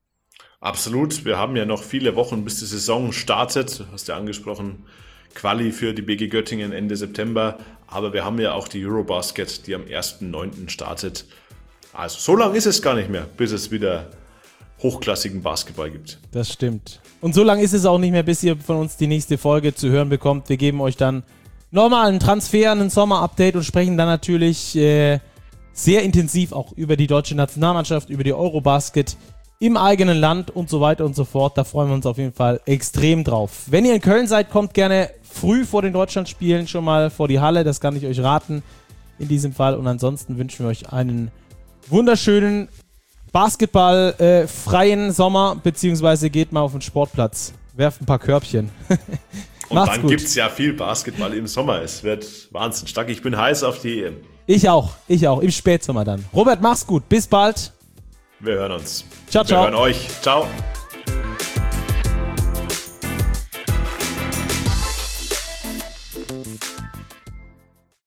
Absolut. Wir haben ja noch viele Wochen, bis die Saison startet. Du hast ja angesprochen, Quali für die B G Göttingen Ende September. Aber wir haben ja auch die Eurobasket, die am ersten neunten startet. Also so lang ist es gar nicht mehr, bis es wieder hochklassigen Basketball gibt. Das stimmt. Und so lang ist es auch nicht mehr, bis ihr von uns die nächste Folge zu hören bekommt. Wir geben euch dann nochmal einen Transfer, einen Sommer-Update und sprechen dann natürlich äh, sehr intensiv auch über die deutsche Nationalmannschaft, über die Eurobasket im eigenen Land und so weiter und so fort. Da freuen wir uns auf jeden Fall extrem drauf. Wenn ihr in Köln seid, kommt gerne früh vor den Deutschlandspielen schon mal vor die Halle. Das kann ich euch raten in diesem Fall. Und ansonsten wünschen wir euch einen wunderschönen basketballfreien äh, Sommer, beziehungsweise geht mal auf den Sportplatz. Werft ein paar Körbchen. Und dann gibt es ja viel Basketball im Sommer. Es wird Wahnsinn stark. Ich bin heiß auf die E M. Ich auch. Ich auch. Im Spätsommer dann. Robert, mach's gut. Bis bald. Wir hören uns. Ciao, ciao. Wir hören euch. Ciao.